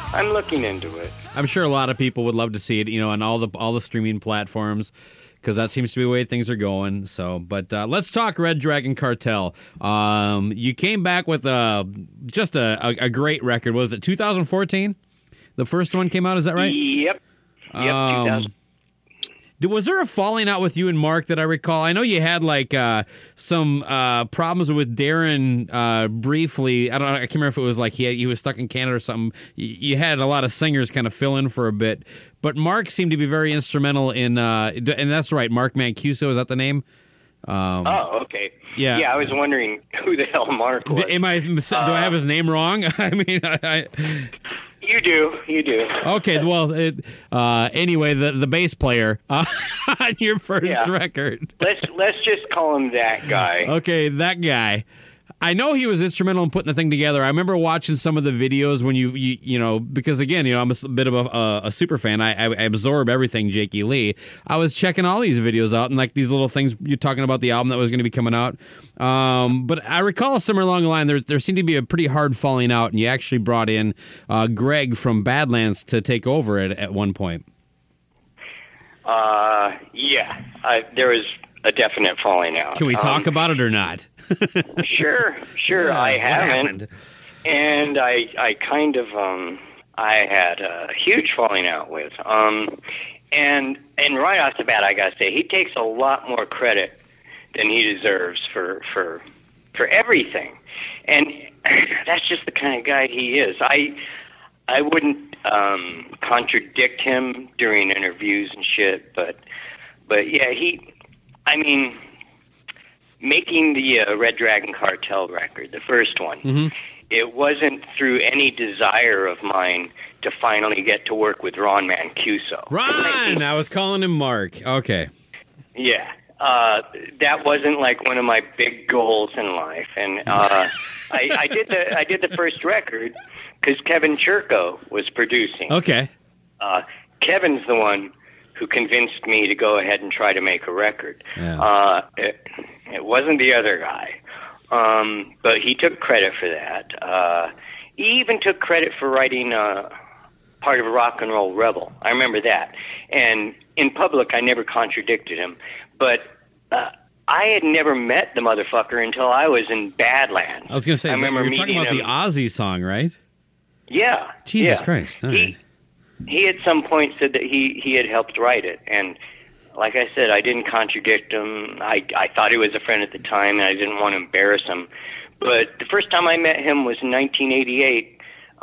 I'm looking into it. I'm sure a lot of people would love to see it, on all the streaming platforms, because that seems to be the way things are going. So, but let's talk Red Dragon Cartel. You came back with just a great record. Was it 2014? The first one came out. Is that right? Yep. 2000. Was there a falling out with you and Mark that I recall? I know you had some problems with Darren briefly. I can't remember if it was like he was stuck in Canada or something. You had a lot of singers kind of fill in for a bit, but Mark seemed to be very instrumental in. And that's right, Mark Mancuso, is that the name? Oh, okay. Yeah. Yeah, I was wondering who the hell Mark was. Do I have his name wrong? I mean, You do. Okay, well, anyway, the bass player on your first record. Let's just call him that guy. Okay, that guy. I know he was instrumental in putting the thing together. I remember watching some of the videos when you because again, I'm a bit of a super fan. I absorb everything Jakey Lee. I was checking all these videos out and like these little things you're talking about the album that was going to be coming out. But I recall somewhere along the line there seemed to be a pretty hard falling out, and you actually brought in Greg from Badlands to take over it at one point. Yeah, there was a definite falling out. Can we talk about it or not? Sure. I haven't. And I kind of I had a huge falling out with and right off the bat I gotta say he takes a lot more credit than he deserves for everything, and that's just the kind of guy he is. I wouldn't contradict him during interviews and shit, but yeah, making the Red Dragon Cartel record, the first one, it wasn't through any desire of mine to finally get to work with Ron Mancuso. Ron! I was calling him Mark. Okay. Yeah. That wasn't like one of my big goals in life. And I did the first record because Kevin Churko was producing. Okay. Kevin's the one who convinced me to go ahead and try to make a record. Yeah. It wasn't the other guy. But he took credit for that. He even took credit for writing part of Rock and Roll Rebel. I remember that. And in public, I never contradicted him. But I had never met the motherfucker until I was in Badlands. I was going to say, I remember you're talking about him. the Ozzy song, right? Yeah. Jesus yeah. Christ. All right. He at some point said that he had helped write it, and like I said, I didn't contradict him. I thought he was a friend at the time, and I didn't want to embarrass him. But the first time I met him was in 1988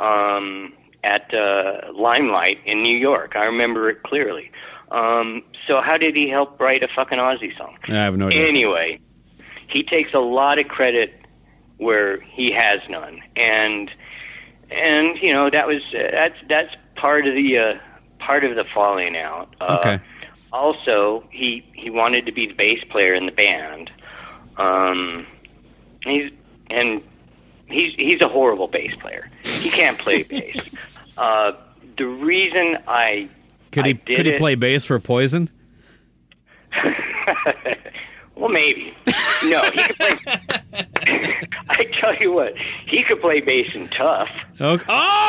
at Limelight in New York. I remember it clearly. So how did he help write a fucking Ozzy song? I have no idea. Anyway, he takes a lot of credit where he has none, and that's part of the falling out. Okay. Also, he wanted to be the bass player in the band. He's a horrible bass player. He can't play bass. The reason could he play bass for Poison? Well, maybe. No, he could play. I tell you what, he could play bass in Tough. Okay.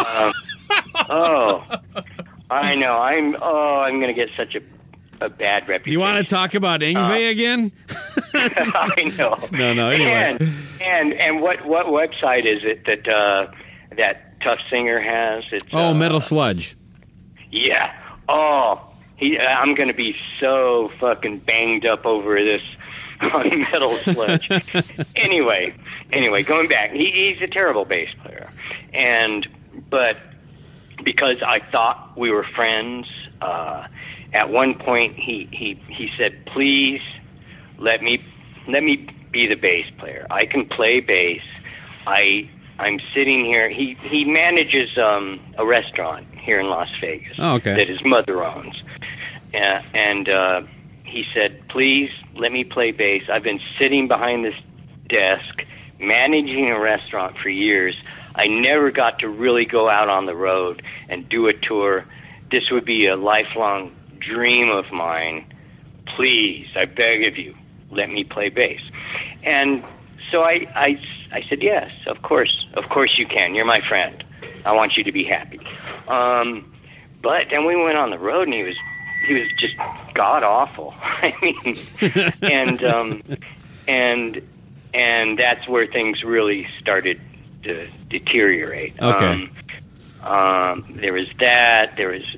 I know. I'm going to get such a bad reputation. You want to talk about Yngwie again? I know. No. Anyway. And what website is it that Tough Singer has? It's Metal Sludge. Yeah. I'm going to be so fucking banged up over this on Metal Sludge. Anyway, going back, he's a terrible bass player, but because I thought we were friends, at one point he said, "Please let me be the bass player. I can play bass. I'm sitting here." He manages a restaurant here in Las Vegas that his mother owns, and he said, "Please let me play bass. I've been sitting behind this desk managing a restaurant for years. I never got to really go out on the road and do a tour. This would be a lifelong dream of mine. Please, I beg of you, let me play bass." And so I said, "Yes, of course you can. You're my friend. I want you to be happy." But then we went on the road, and he was just god awful. I mean, and that's where things really started to deteriorate. Okay. There was that. There was,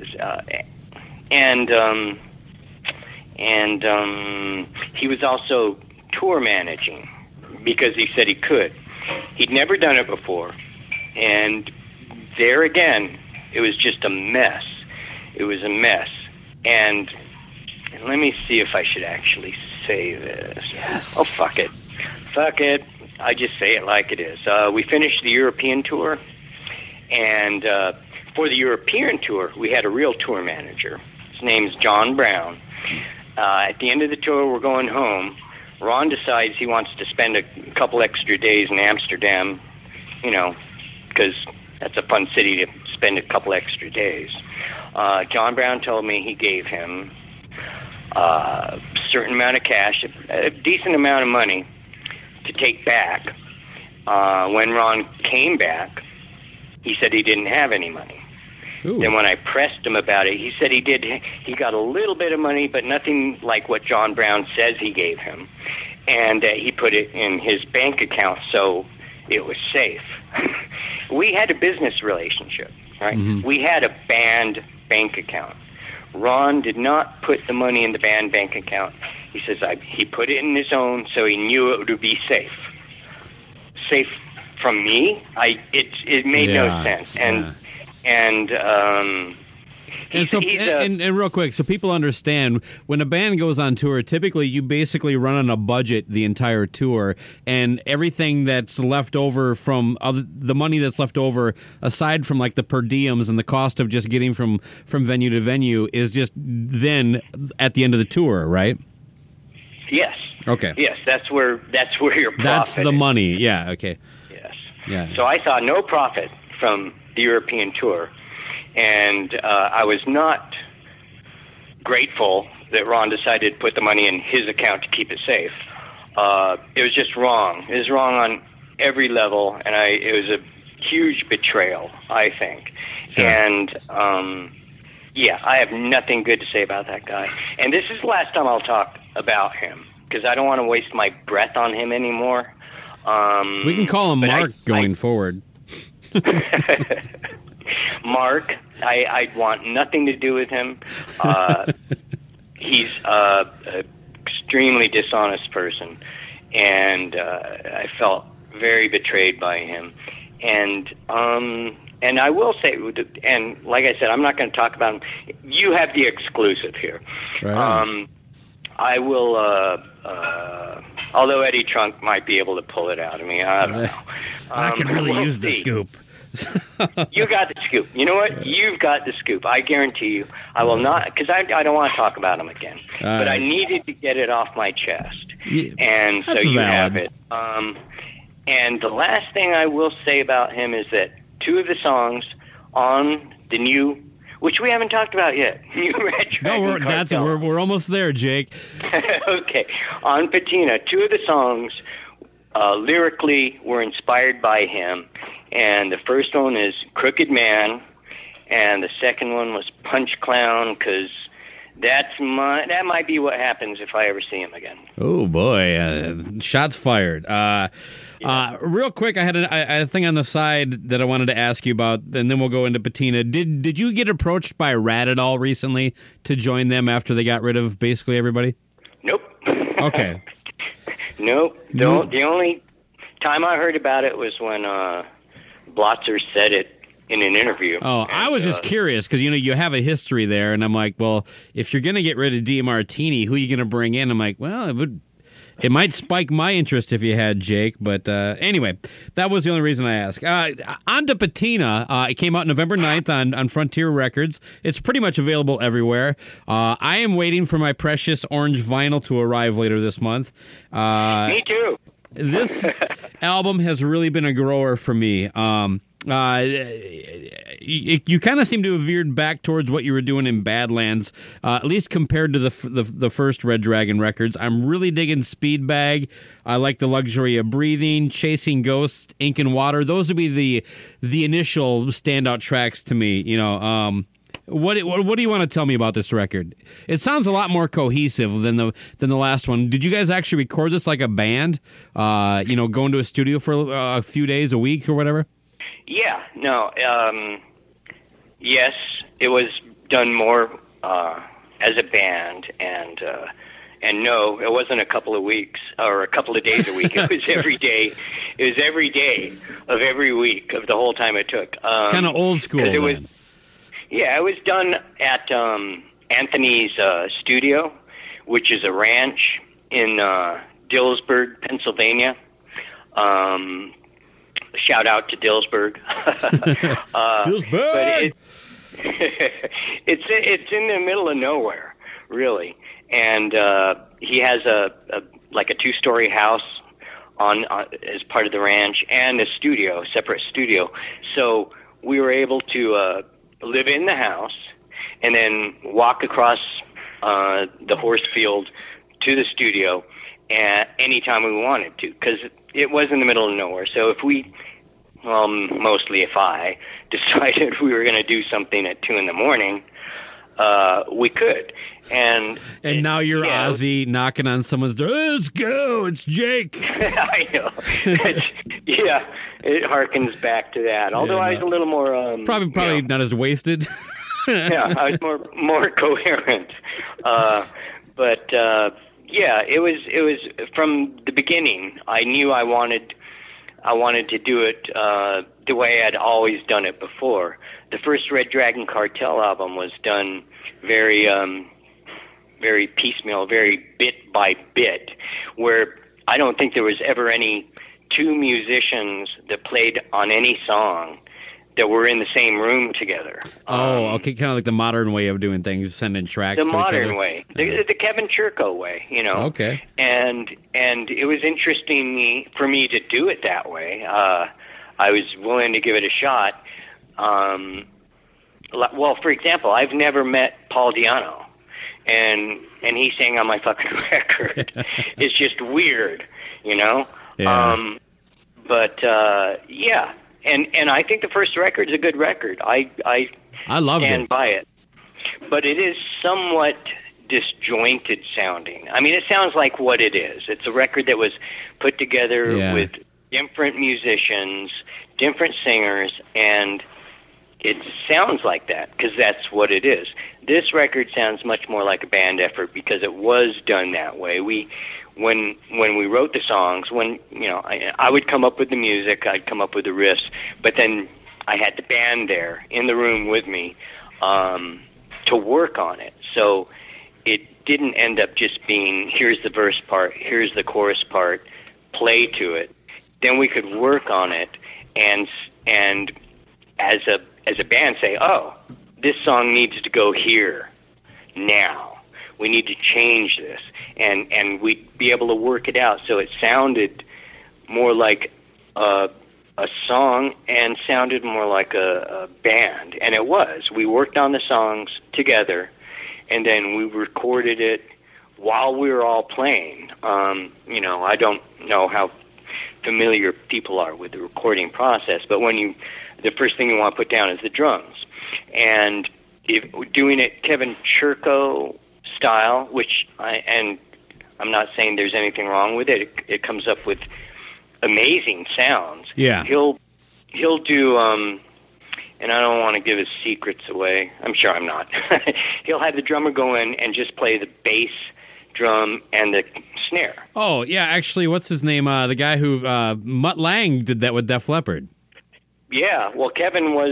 and he was also tour managing because he said he could. He'd never done it before, and there again, it was just a mess. It was a mess, and let me see if I should actually say this. Yes. Oh, fuck it. I just say it like it is. We finished the European tour, and for the European tour, we had a real tour manager. His name's John Brown. At the end of the tour, we're going home. Ron decides he wants to spend a couple extra days in Amsterdam, because that's a fun city to spend a couple extra days. John Brown told me he gave him a certain amount of cash, a decent amount of money, to take back. When Ron came back, he said he didn't have any money. Ooh. Then when I pressed him about it, he said he got a little bit of money, but nothing like what John Brown says he gave him. And he put it in his bank account, so it was safe. We had a business relationship, right? Mm-hmm. We had a band bank account. Ron did not put the money in the band bank account. He says he put it in his own, so he knew it would be safe. Safe from me? It made no sense. And real quick, so people understand, when a band goes on tour, typically you basically run on a budget the entire tour, and everything that's left over from the money that's left over, aside from like the per diems and the cost of just getting from venue to venue, is just then at the end of the tour, right? Yes. Okay. Yes, that's where your profit That's the is. money. Yeah. Okay. Yes. Yeah. So I saw no profit from the European tour, and I was not grateful that Ron decided to put the money in his account to keep it safe. It was just wrong. It was wrong on every level, and it was a huge betrayal, I think. Sure. And I have nothing good to say about that guy. And this is the last time I'll talk about him, because I don't want to waste my breath on him anymore. We can call him but Mark going forward. Mark, I want nothing to do with him. He's an extremely dishonest person, and I felt very betrayed by him. And I will say, and like I said, I'm not going to talk about him. You have the exclusive here. Right. I will, although Eddie Trunk might be able to pull it out. I mean, I don't know. I could really we'll use the see. scoop. You got the scoop. You know what? You've got the scoop. I guarantee you. I will not, because I don't want to talk about him again. But I needed to get it off my chest. Yeah, And so that's you valid. have it. And the last thing I will say about him is that two of the songs on the new, which we haven't talked about yet, new Red Dragon Cartel. We're almost there, Jake. Okay. On Patina, two of the songs lyrically were inspired by him. And the first one is Crooked Man, and the second one was Punch Clown, because that might be what happens if I ever see him again. Oh, boy. Shots fired. Real quick, I had a thing on the side that I wanted to ask you about, and then we'll go into Patina. Did you get approached by Rat at all recently to join them after they got rid of basically everybody? Nope. Okay. Nope. The only time I heard about it was when Blotzer said it in an interview. Oh, I was just curious because, you have a history there, and I'm like, well, if you're going to get rid of DeMartini, who are you going to bring in? I'm like, well, it might spike my interest if you had Jake, but anyway, that was the only reason I asked. On to Patina. It came out November 9th on Frontier Records. It's pretty much available everywhere. I am waiting for my precious orange vinyl to arrive later this month. Me too. This album has really been a grower for me. you kind of seem to have veered back towards what you were doing in Badlands, at least compared to the first Red Dragon records. I'm really digging Speedbag. I like The Luxury of Breathing, Chasing Ghosts, Ink and Water. Those would be the initial standout tracks to me. What do you want to tell me about this record? It sounds a lot more cohesive than the last one. Did you guys actually record this like a band? Going to a studio for a few days, a week, or whatever? Yeah, no. Yes, it was done more as a band, and no, it wasn't a couple of weeks or a couple of days a week. It was every day. It was every day of every week of the whole time it took. Kind of old school. Yeah, it was done at Anthony's studio, which is a ranch in Dillsburg, Pennsylvania. Shout out to Dillsburg. Dillsburg! But it's in the middle of nowhere, really. And he has a 2-story house on as part of the ranch and a studio, separate studio. So we were able to live in the house and then walk across the horse field to the studio anytime we wanted to, because it was in the middle of nowhere. So mostly if I decided we were going to do something at 2 a.m, we could. And now you're Ozzy knocking on someone's door. Let's go, it's Jake. I know. It harkens back to that. Although I was a little more probably not as wasted. Yeah, I was more coherent. It was from the beginning. I knew I wanted to do it the way I'd always done it before. The first Red Dragon Cartel album was done very very piecemeal, very bit by bit, where I don't think there was ever any two musicians that played on any song that were in the same room together. Okay, kind of like the modern way of doing things, sending tracks to each other. The modern way, the Kevin Churko way, Okay. And it was interesting for me to do it that way. I was willing to give it a shot. Well, for example, I've never met Paul Di'Anno, and he sang on my fucking record. It's just weird, Yeah. And I think the first record's a good record. I love stand it. by it. But it is somewhat disjointed sounding. I mean, it sounds like what it is. It's a record that was put together with different musicians, different singers, and it sounds like that because that's what it is. This record sounds much more like a band effort because it was done that way. When we wrote the songs, I would come up with the music, I'd come up with the riffs, but then I had the band there in the room with me to work on it. So it didn't end up just being, here's the verse part, here's the chorus part, play to it. Then we could work on it and as a band say, oh, this song needs to go here now. We need to change this. And we'd be able to work it out so it sounded more like a song and sounded more like a band. And it was. We worked on the songs together, and then we recorded it while we were all playing. I don't know how familiar people are with the recording process, but the first thing you want to put down is the drums. And doing it Kevin Churko style, which I'm not saying there's anything wrong with it. It comes up with amazing sounds. Yeah. He'll do and I don't want to give his secrets away. I'm sure I'm not. He'll have the drummer go in and just play the bass drum and the snare. Oh, yeah, actually, what's his name? The guy who Mutt Lange did that with Def Leppard. Yeah, well, Kevin was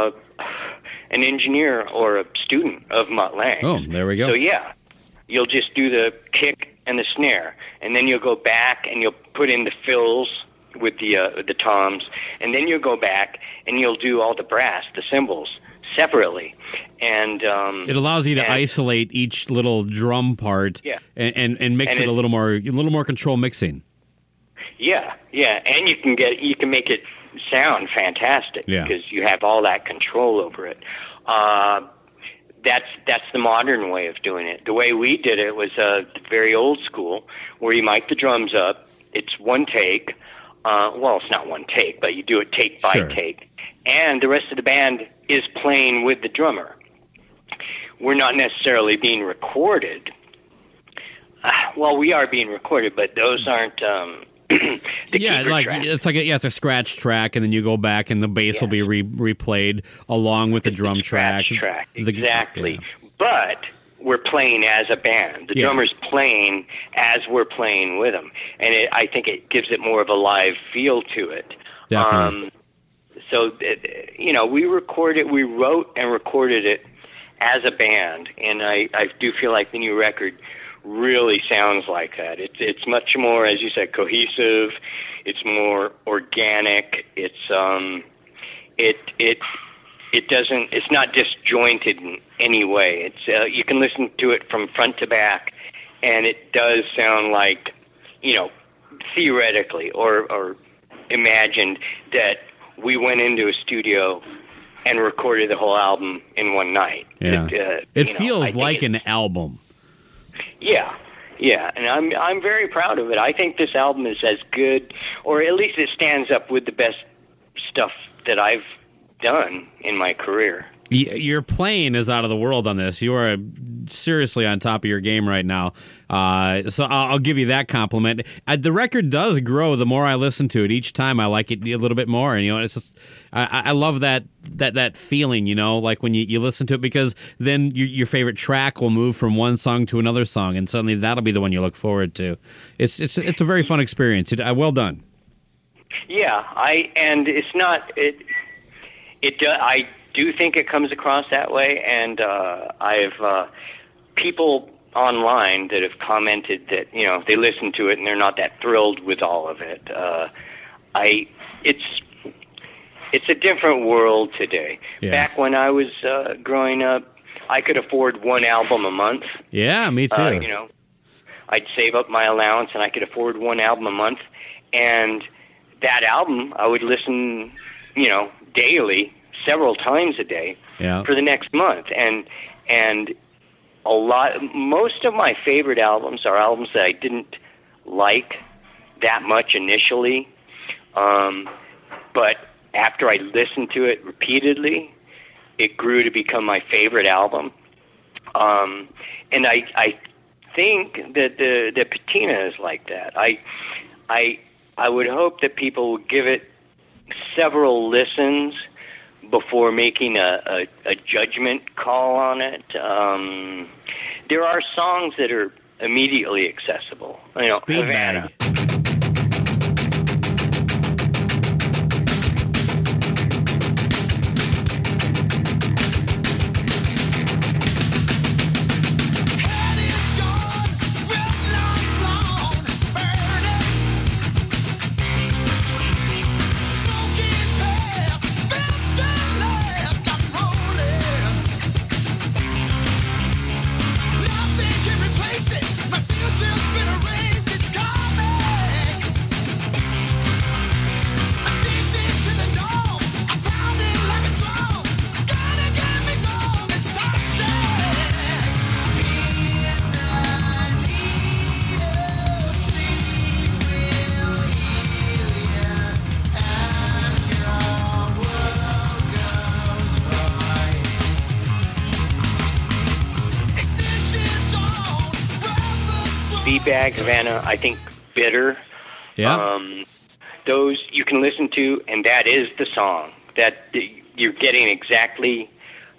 an engineer or a student of Mutt Lange. Oh, there we go. So, yeah, you'll just do the kick and the snare, and then you'll go back and you'll put in the fills with the toms, and then you'll go back and you'll do all the brass, the cymbals, separately. And it allows you to isolate each little drum part and mix it a little more control mixing. Yeah, and you can make it sound fantastic because you have all that control over it. That's the modern way of doing it. The way we did it was very old school, where you mic the drums up. It's one take. Well, it's not one take, but you do it take by take. And the rest of the band is playing with the drummer. We're not necessarily being recorded. Well, we are being recorded, but those aren't the tracks. It's a scratch track, and then you go back, and the bass will be replayed along with the drum track. Exactly. Yeah. But we're playing as a band. The drummer's playing as we're playing with him, and I think it gives it more of a live feel to it. Definitely. So, we wrote and recorded it as a band, and I do feel like the new record really sounds like that. It's much more, as you said, cohesive. It's more organic. It's not disjointed in any way. It's you can listen to it from front to back, and it does sound like, theoretically or imagined that we went into a studio and recorded the whole album in one night. Yeah. It feels like an album. Yeah, and I'm very proud of it. I think this album is as good, or at least it stands up with the best stuff that I've done in my career. Your playing is out of the world on this. You are seriously on top of your game right now. So I'll give you that compliment. The record does grow the more I listen to it. Each time I like it a little bit more, and it's just I love that feeling, like when you listen to it, because then your favorite track will move from one song to another song, and suddenly that'll be the one you look forward to. It's a very fun experience. Well done. Yeah, it's not it. I do think it comes across that way, and I've people online that have commented that they listen to it and they're not that thrilled with all of it. It's a different world today. Yeah. Back when I was growing up, I could afford one album a month. Yeah, me too. I'd save up my allowance and I could afford one album a month, and that album I would listen, daily, several times a day for the next month. And most of my favorite albums are albums that I didn't like that much initially, but after I listened to it repeatedly, it grew to become my favorite album. And I think that the Patina is like that. I would hope that people would give it several listens before making a judgment call on it. There are songs that are immediately accessible. Speedbag. Speedbag, Havana, I think Bitter. Yeah. Those you can listen to, and that is the song. That you're getting exactly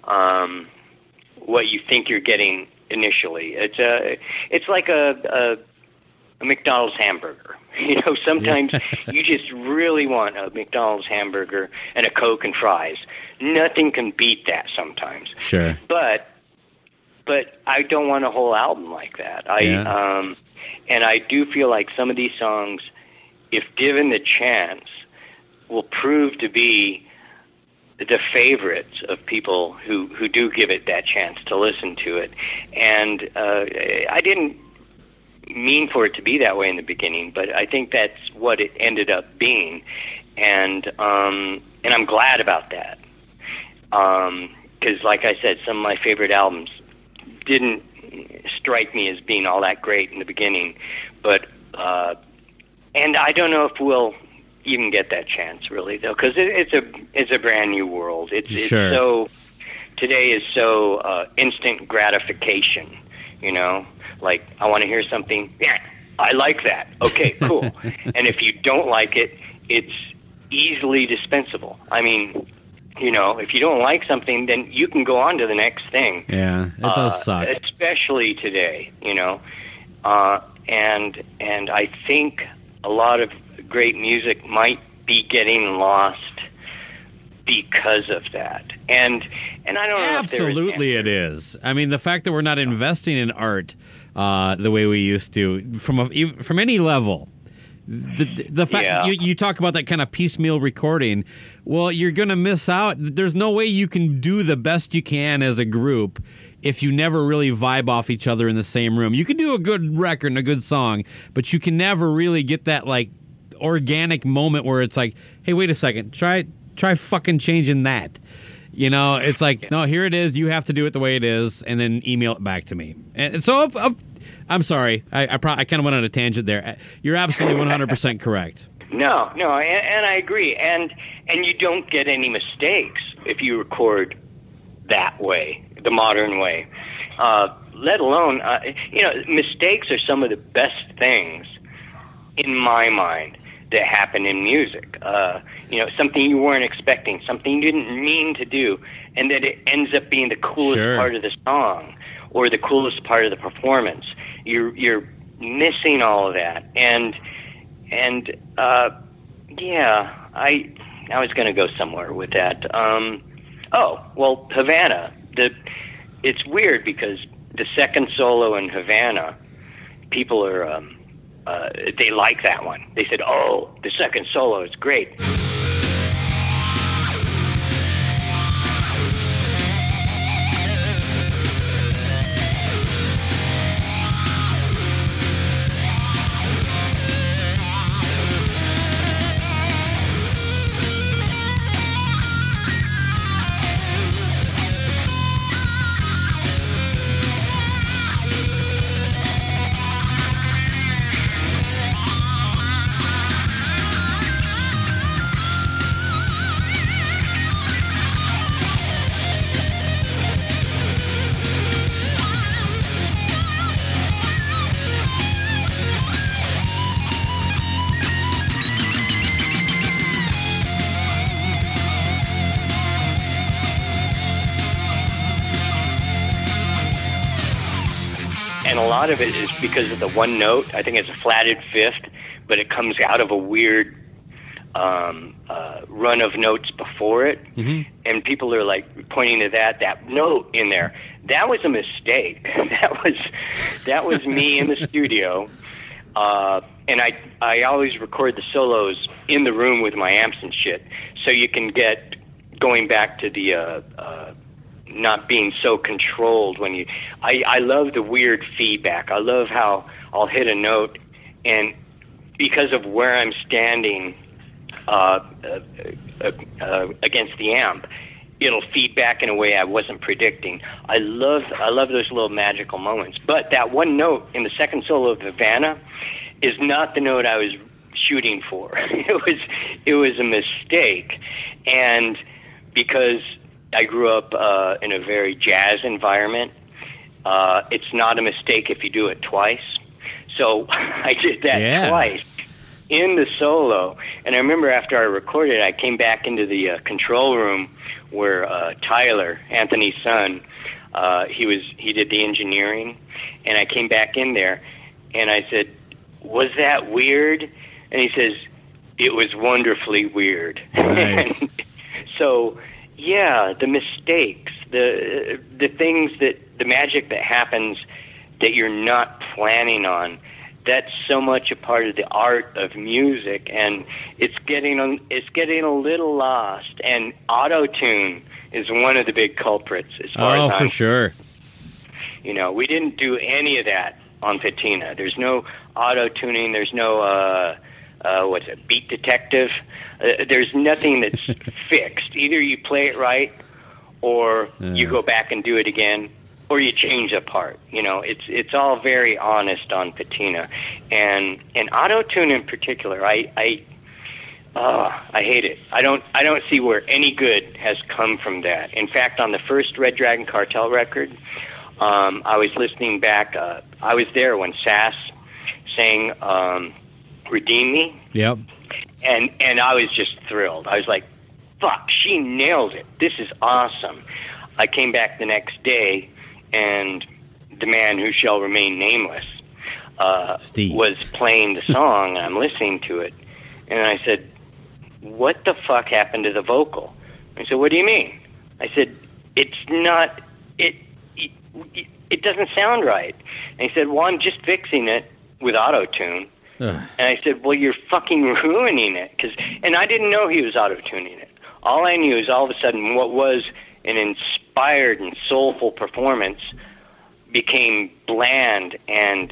what you think you're getting initially. It's like a McDonald's hamburger. Sometimes you just really want a McDonald's hamburger and a Coke and fries. Nothing can beat that sometimes. Sure. But I don't want a whole album like that. And I do feel like some of these songs, if given the chance, will prove to be the favorites of people who do give it that chance to listen to it. And I didn't mean for it to be that way in the beginning, but I think that's what it ended up being. and I'm glad about that. Because, like I said, some of my favorite albums didn't strike me as being all that great in the beginning, but and I don't know if we'll even get that chance, really, though, because it's a brand new world. It's Sure. so today is so instant gratification. You know, like I want to hear something. Yeah, I like that. Okay, cool. And if you don't like it, it's easily dispensable. I mean, you know, if you don't like something, then you can go on to the next thing. Yeah, it does suck. Especially today, you know. And I think a lot of great music might be getting lost because of that. And I don't know. Absolutely, it is. I mean, the fact that we're not investing in art the way we used to from any level. The fact you talk about that kind of piecemeal recording, well, you're going to miss out. There's no way you can do the best you can as a group if you never really vibe off each other in the same room. You can do a good record and a good song, but you can never really get that like organic moment where it's like, hey, wait a second, try fucking changing that. You know, it's like, no, here it is. You have to do it the way it is, and then email it back to me. And so I'm sorry. I kind of went on a tangent there. You're absolutely 100% correct. No, and I agree. And you don't get any mistakes if you record that way, the modern way. Let alone, you know, mistakes are some of the best things, in my mind, that happen in music. You know, something you weren't expecting, something you didn't mean to do, and that it ends up being the coolest part of the song or the coolest part of the performance. You're missing all of that, and yeah, I was going to go somewhere with that. Havana. It's weird because the second solo in Havana, people are they like that one. They said, "Oh, the second solo is great." And a lot of it is because of the one note. I think it's a flatted fifth, but it comes out of a weird run of notes before it. Mm-hmm. And people are like pointing to that note in there. That was a mistake. That was me in the studio. And I always record the solos in the room with my amps and shit, so you can get going back to the not being so controlled when you. I love the weird feedback. I love how I'll hit a note, and because of where I'm standing against the amp, it'll feed back in a way I wasn't predicting. I love those little magical moments. But that one note in the second solo of Havana is not the note I was shooting for. It was a mistake, and because I grew up in a very jazz environment, it's not a mistake if you do it twice. So I did that twice in the solo, and I remember after I recorded, I came back into the control room where Tyler, Anthony's son, he did the engineering, and I came back in there, and I said, "Was that weird?" And he says, "It was wonderfully weird." Nice. So, yeah, the mistakes, the things the magic that happens that you're not planning on, that's so much a part of the art of music, and it's getting a little lost. And auto-tune is one of the big culprits as far as for sure. You know, we didn't do any of that on Patina. There's no auto-tuning. There's no what's it, Beat Detective. There's nothing that's fixed. Either you play it right, or you go back and do it again, or you change a part. You know, it's all very honest on patina, and auto-tune in particular. I hate it. I don't see where any good has come from that. In fact, on the first Red Dragon Cartel record, I was listening back. I was there when Sass sang "Redeem Me." Yep. And I was just thrilled. I was like, fuck, she nails it. This is awesome. I came back the next day, and the man who shall remain nameless was playing the song, and I'm listening to it. And I said, what the fuck happened to the vocal? I said, what do you mean? I said, it's not, it doesn't sound right. And he said, well, I'm just fixing it with auto-tune. And I said, well, you're fucking ruining it. And I didn't know he was auto-tuning it. All I knew is all of a sudden what was an inspired and soulful performance became bland and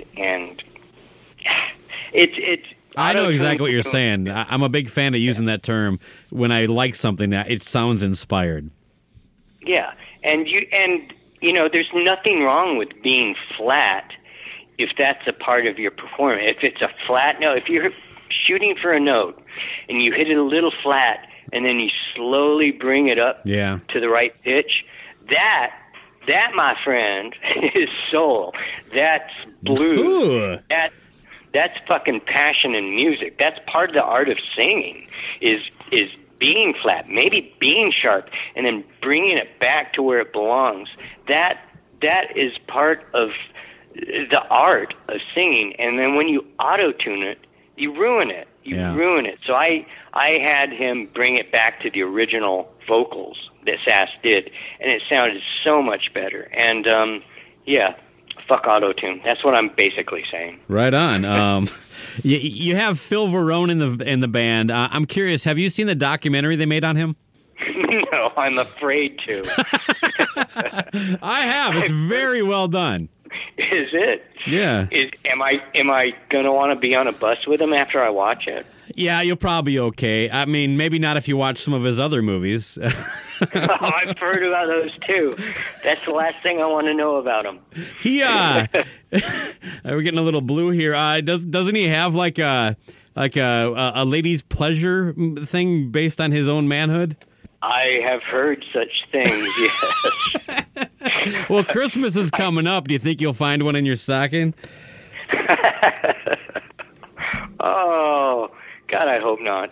it's I know exactly what you're saying. I'm a big fan of using that term when I like something that it sounds inspired. Yeah, and you know, there's nothing wrong with being flat if that's a part of your performance. If it's a flat note, if you're shooting for a note and you hit it a little flat and then you slowly bring it up to the right pitch, that my friend is soul. That's blues. Ooh. That's fucking passion in music. That's part of the art of singing is being flat, maybe being sharp, and then bringing it back to where it belongs. That is part of the art of singing. And then when you auto-tune it, you ruin it. You ruin it. So I had him bring it back to the original vocals that Sass did, and it sounded so much better. And fuck auto-tune. That's what I'm basically saying. Right on. You have Phil Varone in the band. I'm curious, have you seen the documentary they made on him? No, I'm afraid to. I have. It's very well done. Is it? Yeah. Am I gonna want to be on a bus with him after I watch it? Yeah, you'll probably be okay. I mean, maybe not if you watch some of his other movies. I've heard about those too. That's the last thing I want to know about him. We're getting a little blue here. Doesn't he have like a ladies' pleasure thing based on his own manhood? I have heard such things. Yes. Well, Christmas is coming up. Do you think you'll find one in your stocking? Oh, God, I hope not.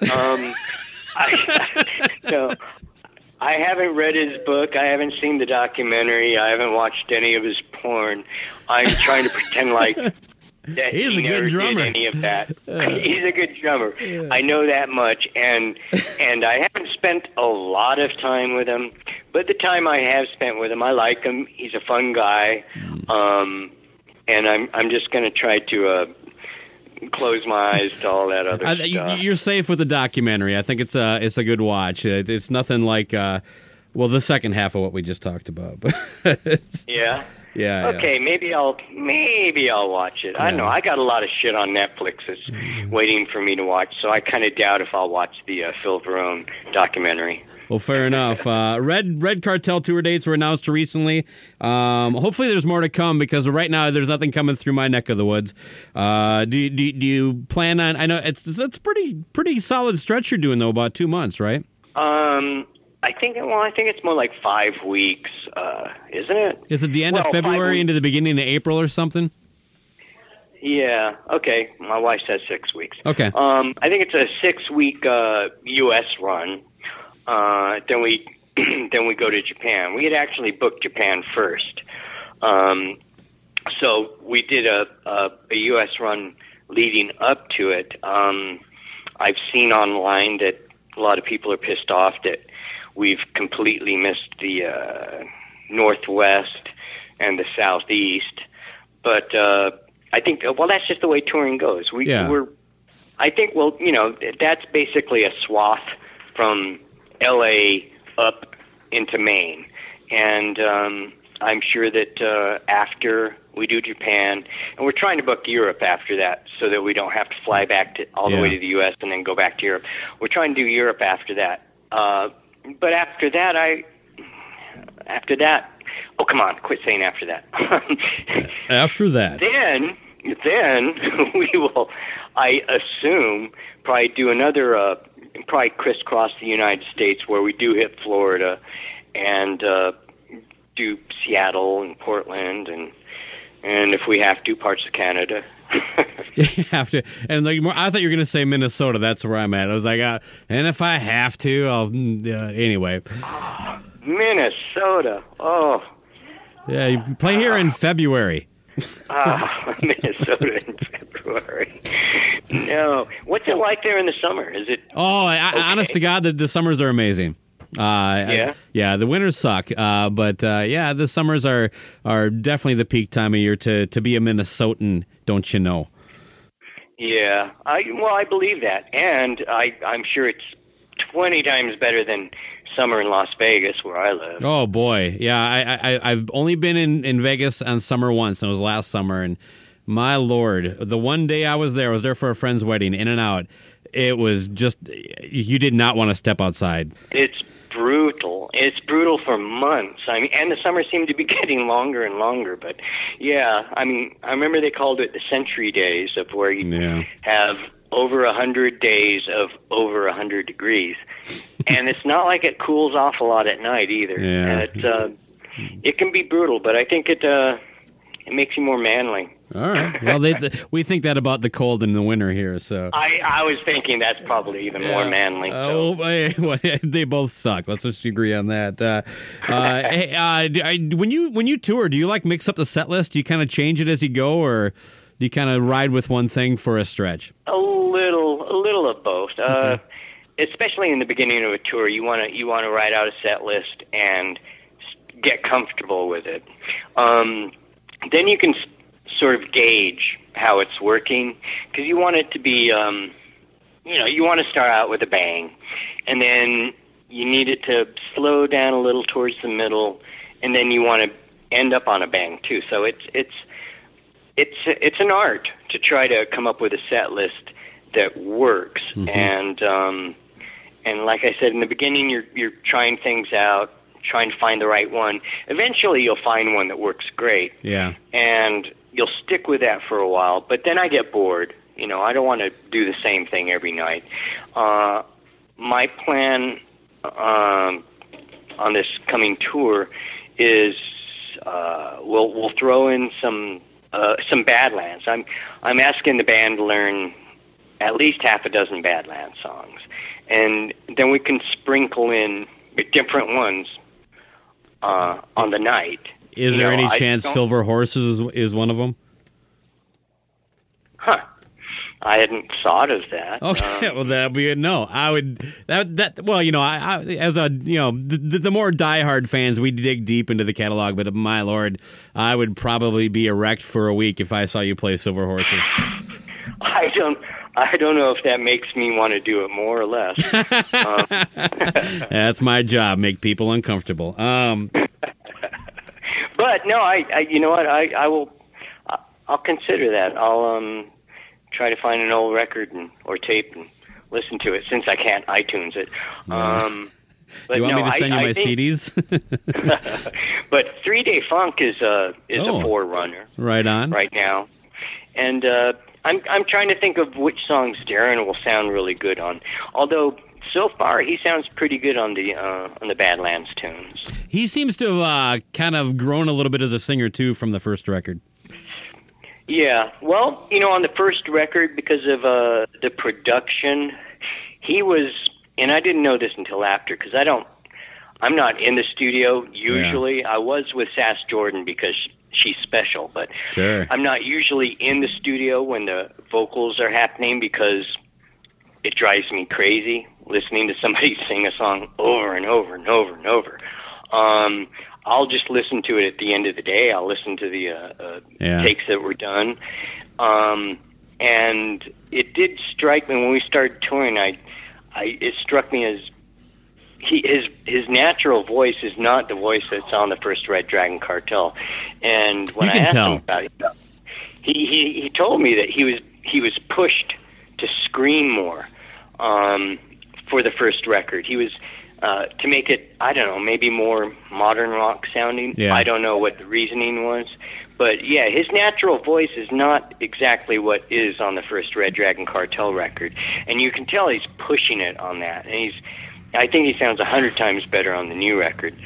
I haven't read his book. I haven't seen the documentary. I haven't watched any of his porn. I'm trying to pretend like that He's he a good never drummer. did any of that. He's a good drummer. Yeah. I know that much, and I haven't spent a lot of time with him. But the time I have spent with him, I like him. He's a fun guy, and I'm just going to try to close my eyes to all that other stuff. You're safe with the documentary. I think it's a good watch. It's nothing like the second half of what we just talked about. Yeah. Yeah. Okay, maybe I'll watch it. Yeah. I don't know. I got a lot of shit on Netflix that's waiting for me to watch, so I kind of doubt if I'll watch the Phil Varone documentary. Well, fair enough. Red Cartel tour dates were announced recently. Hopefully there's more to come because right now there's nothing coming through my neck of the woods. Do you plan on? I know it's pretty solid stretch you're doing though, about 2 months, right? I think it's more like 5 weeks, isn't it? Is it the end of February into the beginning of April or something? Yeah. Okay. My wife says 6 weeks. Okay. I think it's a 6-week U.S. run. Then we go to Japan. We had actually booked Japan first. So we did a U.S. run leading up to it. I've seen online that a lot of people are pissed off that we've completely missed the Northwest and the Southeast. But I think, that's just the way touring goes. That's basically a swath from L.A. up into Maine. And I'm sure that after we do Japan, and we're trying to book Europe after that, so that we don't have to fly back to all the way to the U.S. and then go back to Europe. We're trying to do Europe after that. But after that, oh, come on, quit saying after that. After that. Then we will, I assume, probably do another, probably crisscross the United States, where we do hit Florida and do Seattle and Portland and if we have to, parts of Canada. You have to, and like I thought you were going to say Minnesota. That's where I'm at. I was like, and if I have to, I'll anyway. Minnesota. Oh, yeah, you play here in February. Minnesota in February. No, what's it like there in the summer? Is it? Oh, okay? Honest to God, the summers are amazing. Yeah, the winters suck, but the summers are definitely the peak time of year to be a Minnesotan, don't you know? Yeah, I believe that, and I'm sure it's 20 times better than summer in Las Vegas, where I live. Oh boy, yeah, I've only been in Vegas on summer once, and it was last summer, and my Lord, the one day I was there for a friend's wedding, in and out. It was just, you did not want to step outside. It's brutal. It's brutal for months. I mean, and the summers seem to be getting longer and longer. But yeah, I mean, I remember they called it the century days, of where you have over 100 days of over 100 degrees, and it's not like it cools off a lot at night either. Yeah. And it can be brutal, but I think it makes you more manly. All right. Well, we think that about the cold in the winter here. So I was thinking that's probably even more manly. So. Well, they both suck. Let's just agree on that. When you tour, do you like mix up the set list? Do you kind of change it as you go, or do you kind of ride with one thing for a stretch? A little of both. Okay. Especially in the beginning of a tour, you want to write out a set list and get comfortable with it. Then you can sort of gauge how it's working, because you want it to be, you want to start out with a bang, and then you need it to slow down a little towards the middle, and then you want to end up on a bang too. So it's an art to try to come up with a set list that works. Mm-hmm. And like I said in the beginning, you're trying things out, trying to find the right one. Eventually, you'll find one that works great. Yeah. And you'll stick with that for a while, but then I get bored. I don't want to do the same thing every night. My plan on this coming tour is we'll throw in some Badlands. I'm asking the band to learn at least half a dozen Badlands songs, and then we can sprinkle in different ones on the night. Is there any chance Silver Horses is one of them? Huh. I hadn't thought of that. Okay, well that'd be a no. I would that. Well, I as a the more diehard fans, we dig deep into the catalog. But my Lord, I would probably be erect for a week if I saw you play Silver Horses. I don't know if that makes me want to do it more or less. That's my job, make people uncomfortable. But no, I you know what, I'll consider that. I'll try to find an old record or tape and listen to it, since I can't iTunes it. But you want me to send you my think, CDs? But 3 Day Funk is a forerunner. Right on. Right now, and I'm trying to think of which songs Darren will sound really good on. Although so far he sounds pretty good on the Badlands tunes. He seems to have kind of grown a little bit as a singer too from the first record. Yeah, well, on the first record, because of the production, he was, and I didn't know this until after, because I'm not in the studio usually. Yeah. I was with Sass Jordan because she's special, but sure. I'm not usually in the studio when the vocals are happening, because it drives me crazy listening to somebody sing a song over and over and over and over. I'll just listen to it at the end of the day. I'll listen to the takes that were done. And it did strike me when we started touring. It struck me as his natural voice is not the voice that's on the first Red Dragon Cartel. And when You I can asked tell. him about it, he told me that he was pushed to scream more for the first record. He was to make it, I don't know, maybe more modern rock sounding. Yeah. I don't know what the reasoning was. But yeah, his natural voice is not exactly what is on the first Red Dragon Cartel record. And you can tell he's pushing it on that. And I think he sounds 100 times better on the new record.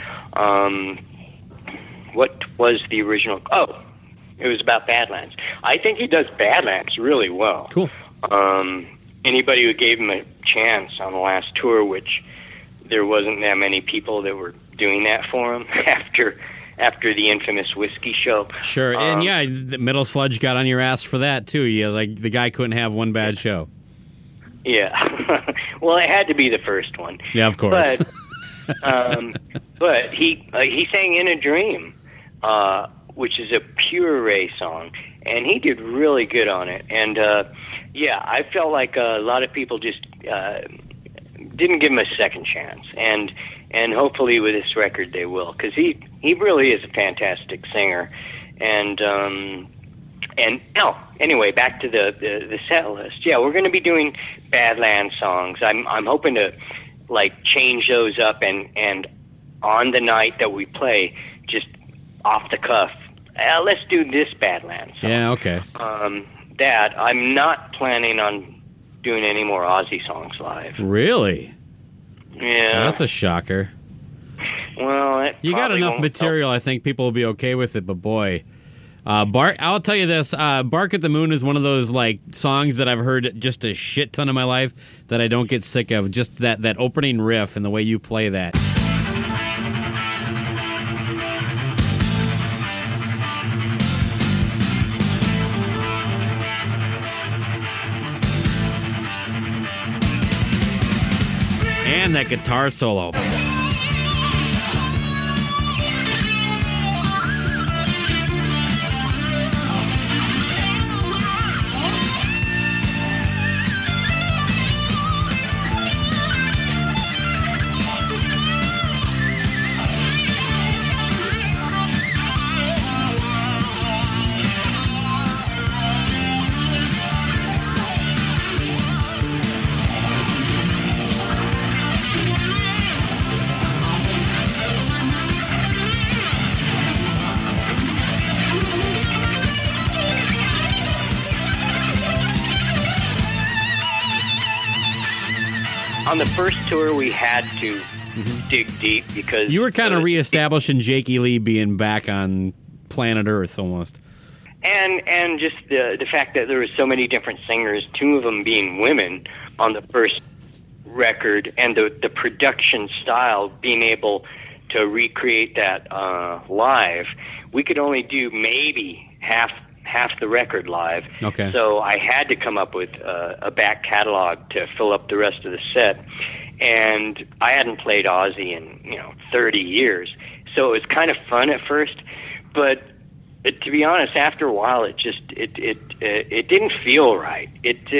What was the original? Oh, it was about Badlands. I think he does Badlands really well. Cool. Anybody who gave him a chance on the last tour, which there wasn't that many people that were doing that for him after the infamous whiskey show. Sure, and yeah, the Metal Sludge got on your ass for that too. Yeah, like the guy couldn't have one bad show. Yeah. Well, it had to be the first one. Yeah, of course. But he sang "In a Dream," which is a pure Ray song, and he did really good on it. And yeah, I felt like a lot of people just didn't give him a second chance, and hopefully with this record they will, because he really is a fantastic singer. And anyway, back to the set list. Yeah, we're going to be doing Badlands songs. I'm hoping to like change those up and on the night that we play, just off the cuff, let's do this Badlands song. Yeah, okay. That I'm not planning on doing any more Ozzy songs live. Really? Yeah. That's a shocker. Well, it You got probably enough won't material, I think people will be okay with it, but boy. I'll tell you this, Bark at the Moon is one of those like songs that I've heard just a shit ton of my life that I don't get sick of. Just that opening riff and the way you play that. And that guitar solo. On the first tour, we had to dig deep because You were kind of reestablishing Jakey Lee being back on planet Earth almost. and just the fact that there were so many different singers, two of them being women on the first record, and the production style, being able to recreate that live. We could only do maybe half the record live. Okay. So I had to come up with a back catalog to fill up the rest of the set. And I hadn't played Ozzy in 30 years, so it was kind of fun at first. But to be honest, after a while, it didn't feel right.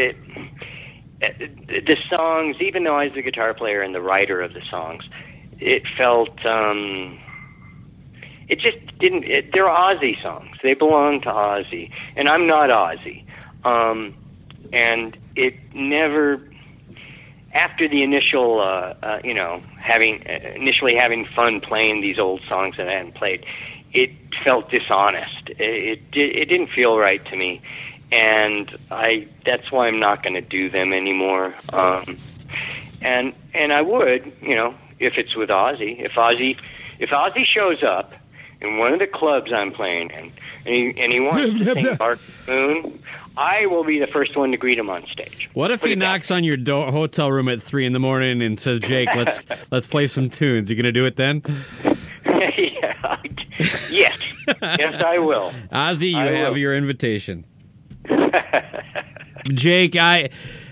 The songs, even though I was the guitar player and the writer of the songs, it felt. It just didn't. They're Ozzy songs. They belong to Ozzy, and I'm not Ozzy. And it never. After the initial, having fun playing these old songs that I hadn't played, it felt dishonest. It didn't feel right to me, and that's why I'm not going to do them anymore. And I would, if it's with Ozzy. If Ozzy shows up in one of the clubs I'm playing in, and he wants to sing Bark the Moon, I will be the first one to greet him on stage. What if he knocks on your hotel room at 3 a.m. and says, "Jake, let's play some tunes"? You gonna do it then? Yes, I will. Ozzy, you I have will. your invitation. Jake,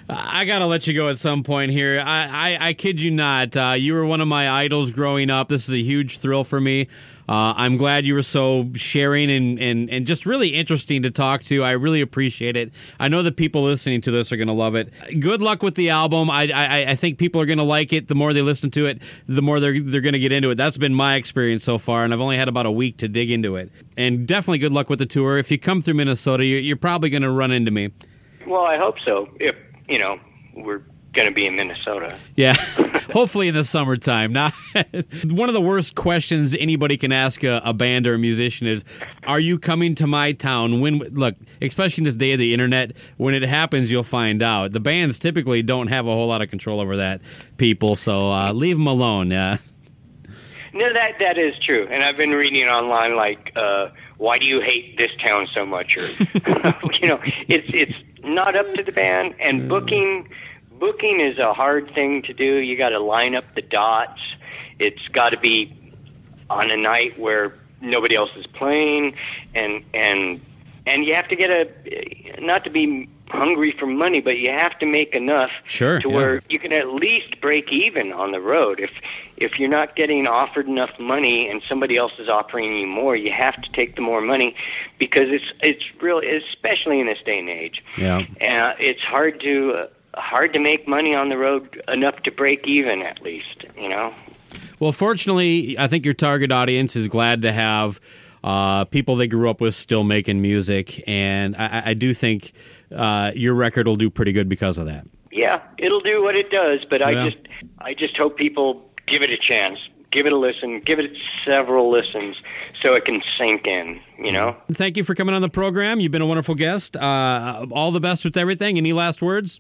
I got to let you go at some point here. I kid you not. You were one of my idols growing up. This is a huge thrill for me. I'm glad you were so sharing and just really interesting to talk to. I really appreciate it. I know the people listening to this are going to love it. Good luck with the album. I think people are going to like it. The more they listen to it, the more they're going to get into it. That's been my experience so far, and I've only had about a week to dig into it. And definitely good luck with the tour. If you come through Minnesota, you're probably going to run into me. Well, I hope so. If, we're going to be in Minnesota. Yeah, hopefully in the summertime. Now, one of the worst questions anybody can ask a band or a musician is, are you coming to my town? Look, especially in this day of the internet, when it happens, you'll find out. The bands typically don't have a whole lot of control over that, people, so leave them alone. Yeah. No, that is true. And I've been reading online, like, why do you hate this town so much? Or, it's not up to the band, and booking is a hard thing to do. You got to line up the dots. It's got to be on a night where nobody else is playing, and you have to get not to be hungry for money, but you have to make enough where you can at least break even on the road. If you're not getting offered enough money and somebody else is offering you more, you have to take the more money, because it's really, especially in this day and age. Yeah, it's hard to make money on the road enough to break even, at least, Well, fortunately, I think your target audience is glad to have people they grew up with still making music, and I do think your record will do pretty good because of that. Yeah, it'll do what it does, but I just hope people give it a chance. Give it a listen. Give it several listens so it can sink in, Thank you for coming on the program. You've been a wonderful guest. All the best with everything. Any last words?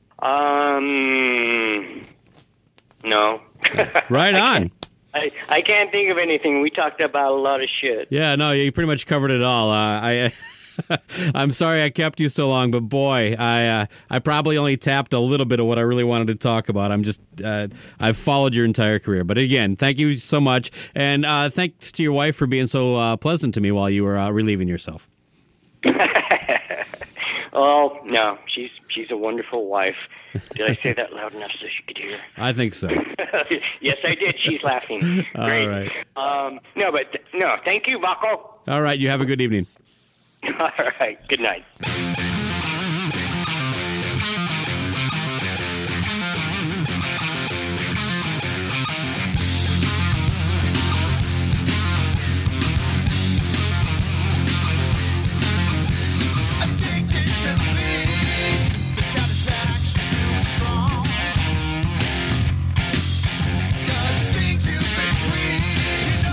No. Right on. I can't think of anything. We talked about a lot of shit. Yeah, no, you pretty much covered it all. I'm sorry I kept you so long, but boy, I probably only tapped a little bit of what I really wanted to talk about. I've followed your entire career. But again, thank you so much. And thanks to your wife for being so pleasant to me while you were relieving yourself. Oh, no, she's a wonderful wife. Did I say that loud enough so she could hear? I think so. Yes, I did. She's laughing. Great. All right. No, thank you, Vaco. All right, you have a good evening. All right, good night.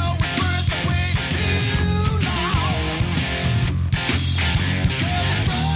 Between, you know it's worth the wait, it's too long. 'Cause it's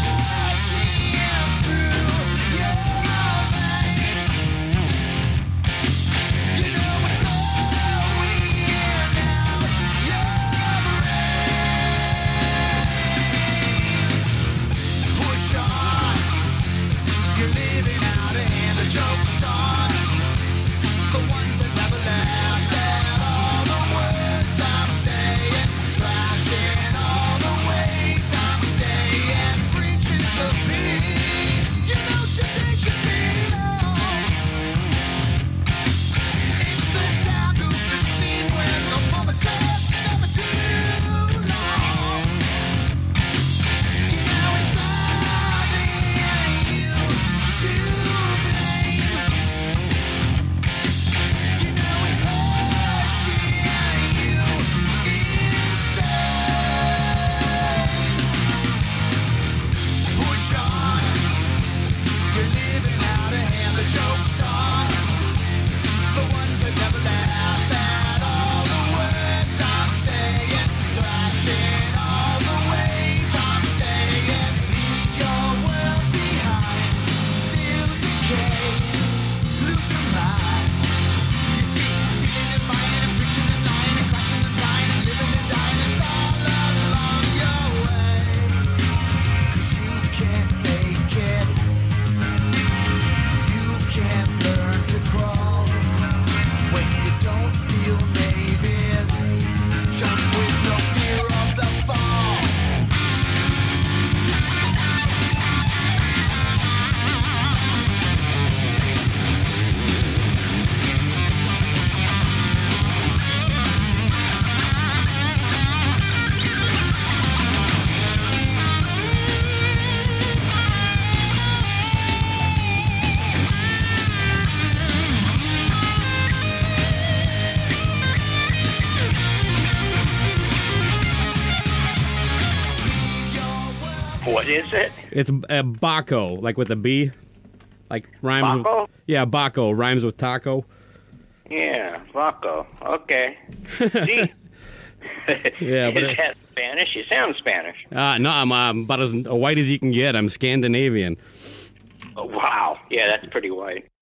What is it? It's Baco, like with a B. Like rhymes Baco? with... Yeah, Baco, rhymes with taco. Yeah, Baco. Okay. See? Yeah, but Is that Spanish? You sound Spanish. No, I'm about as white as you can get. I'm Scandinavian. Oh, wow. Yeah, that's pretty white.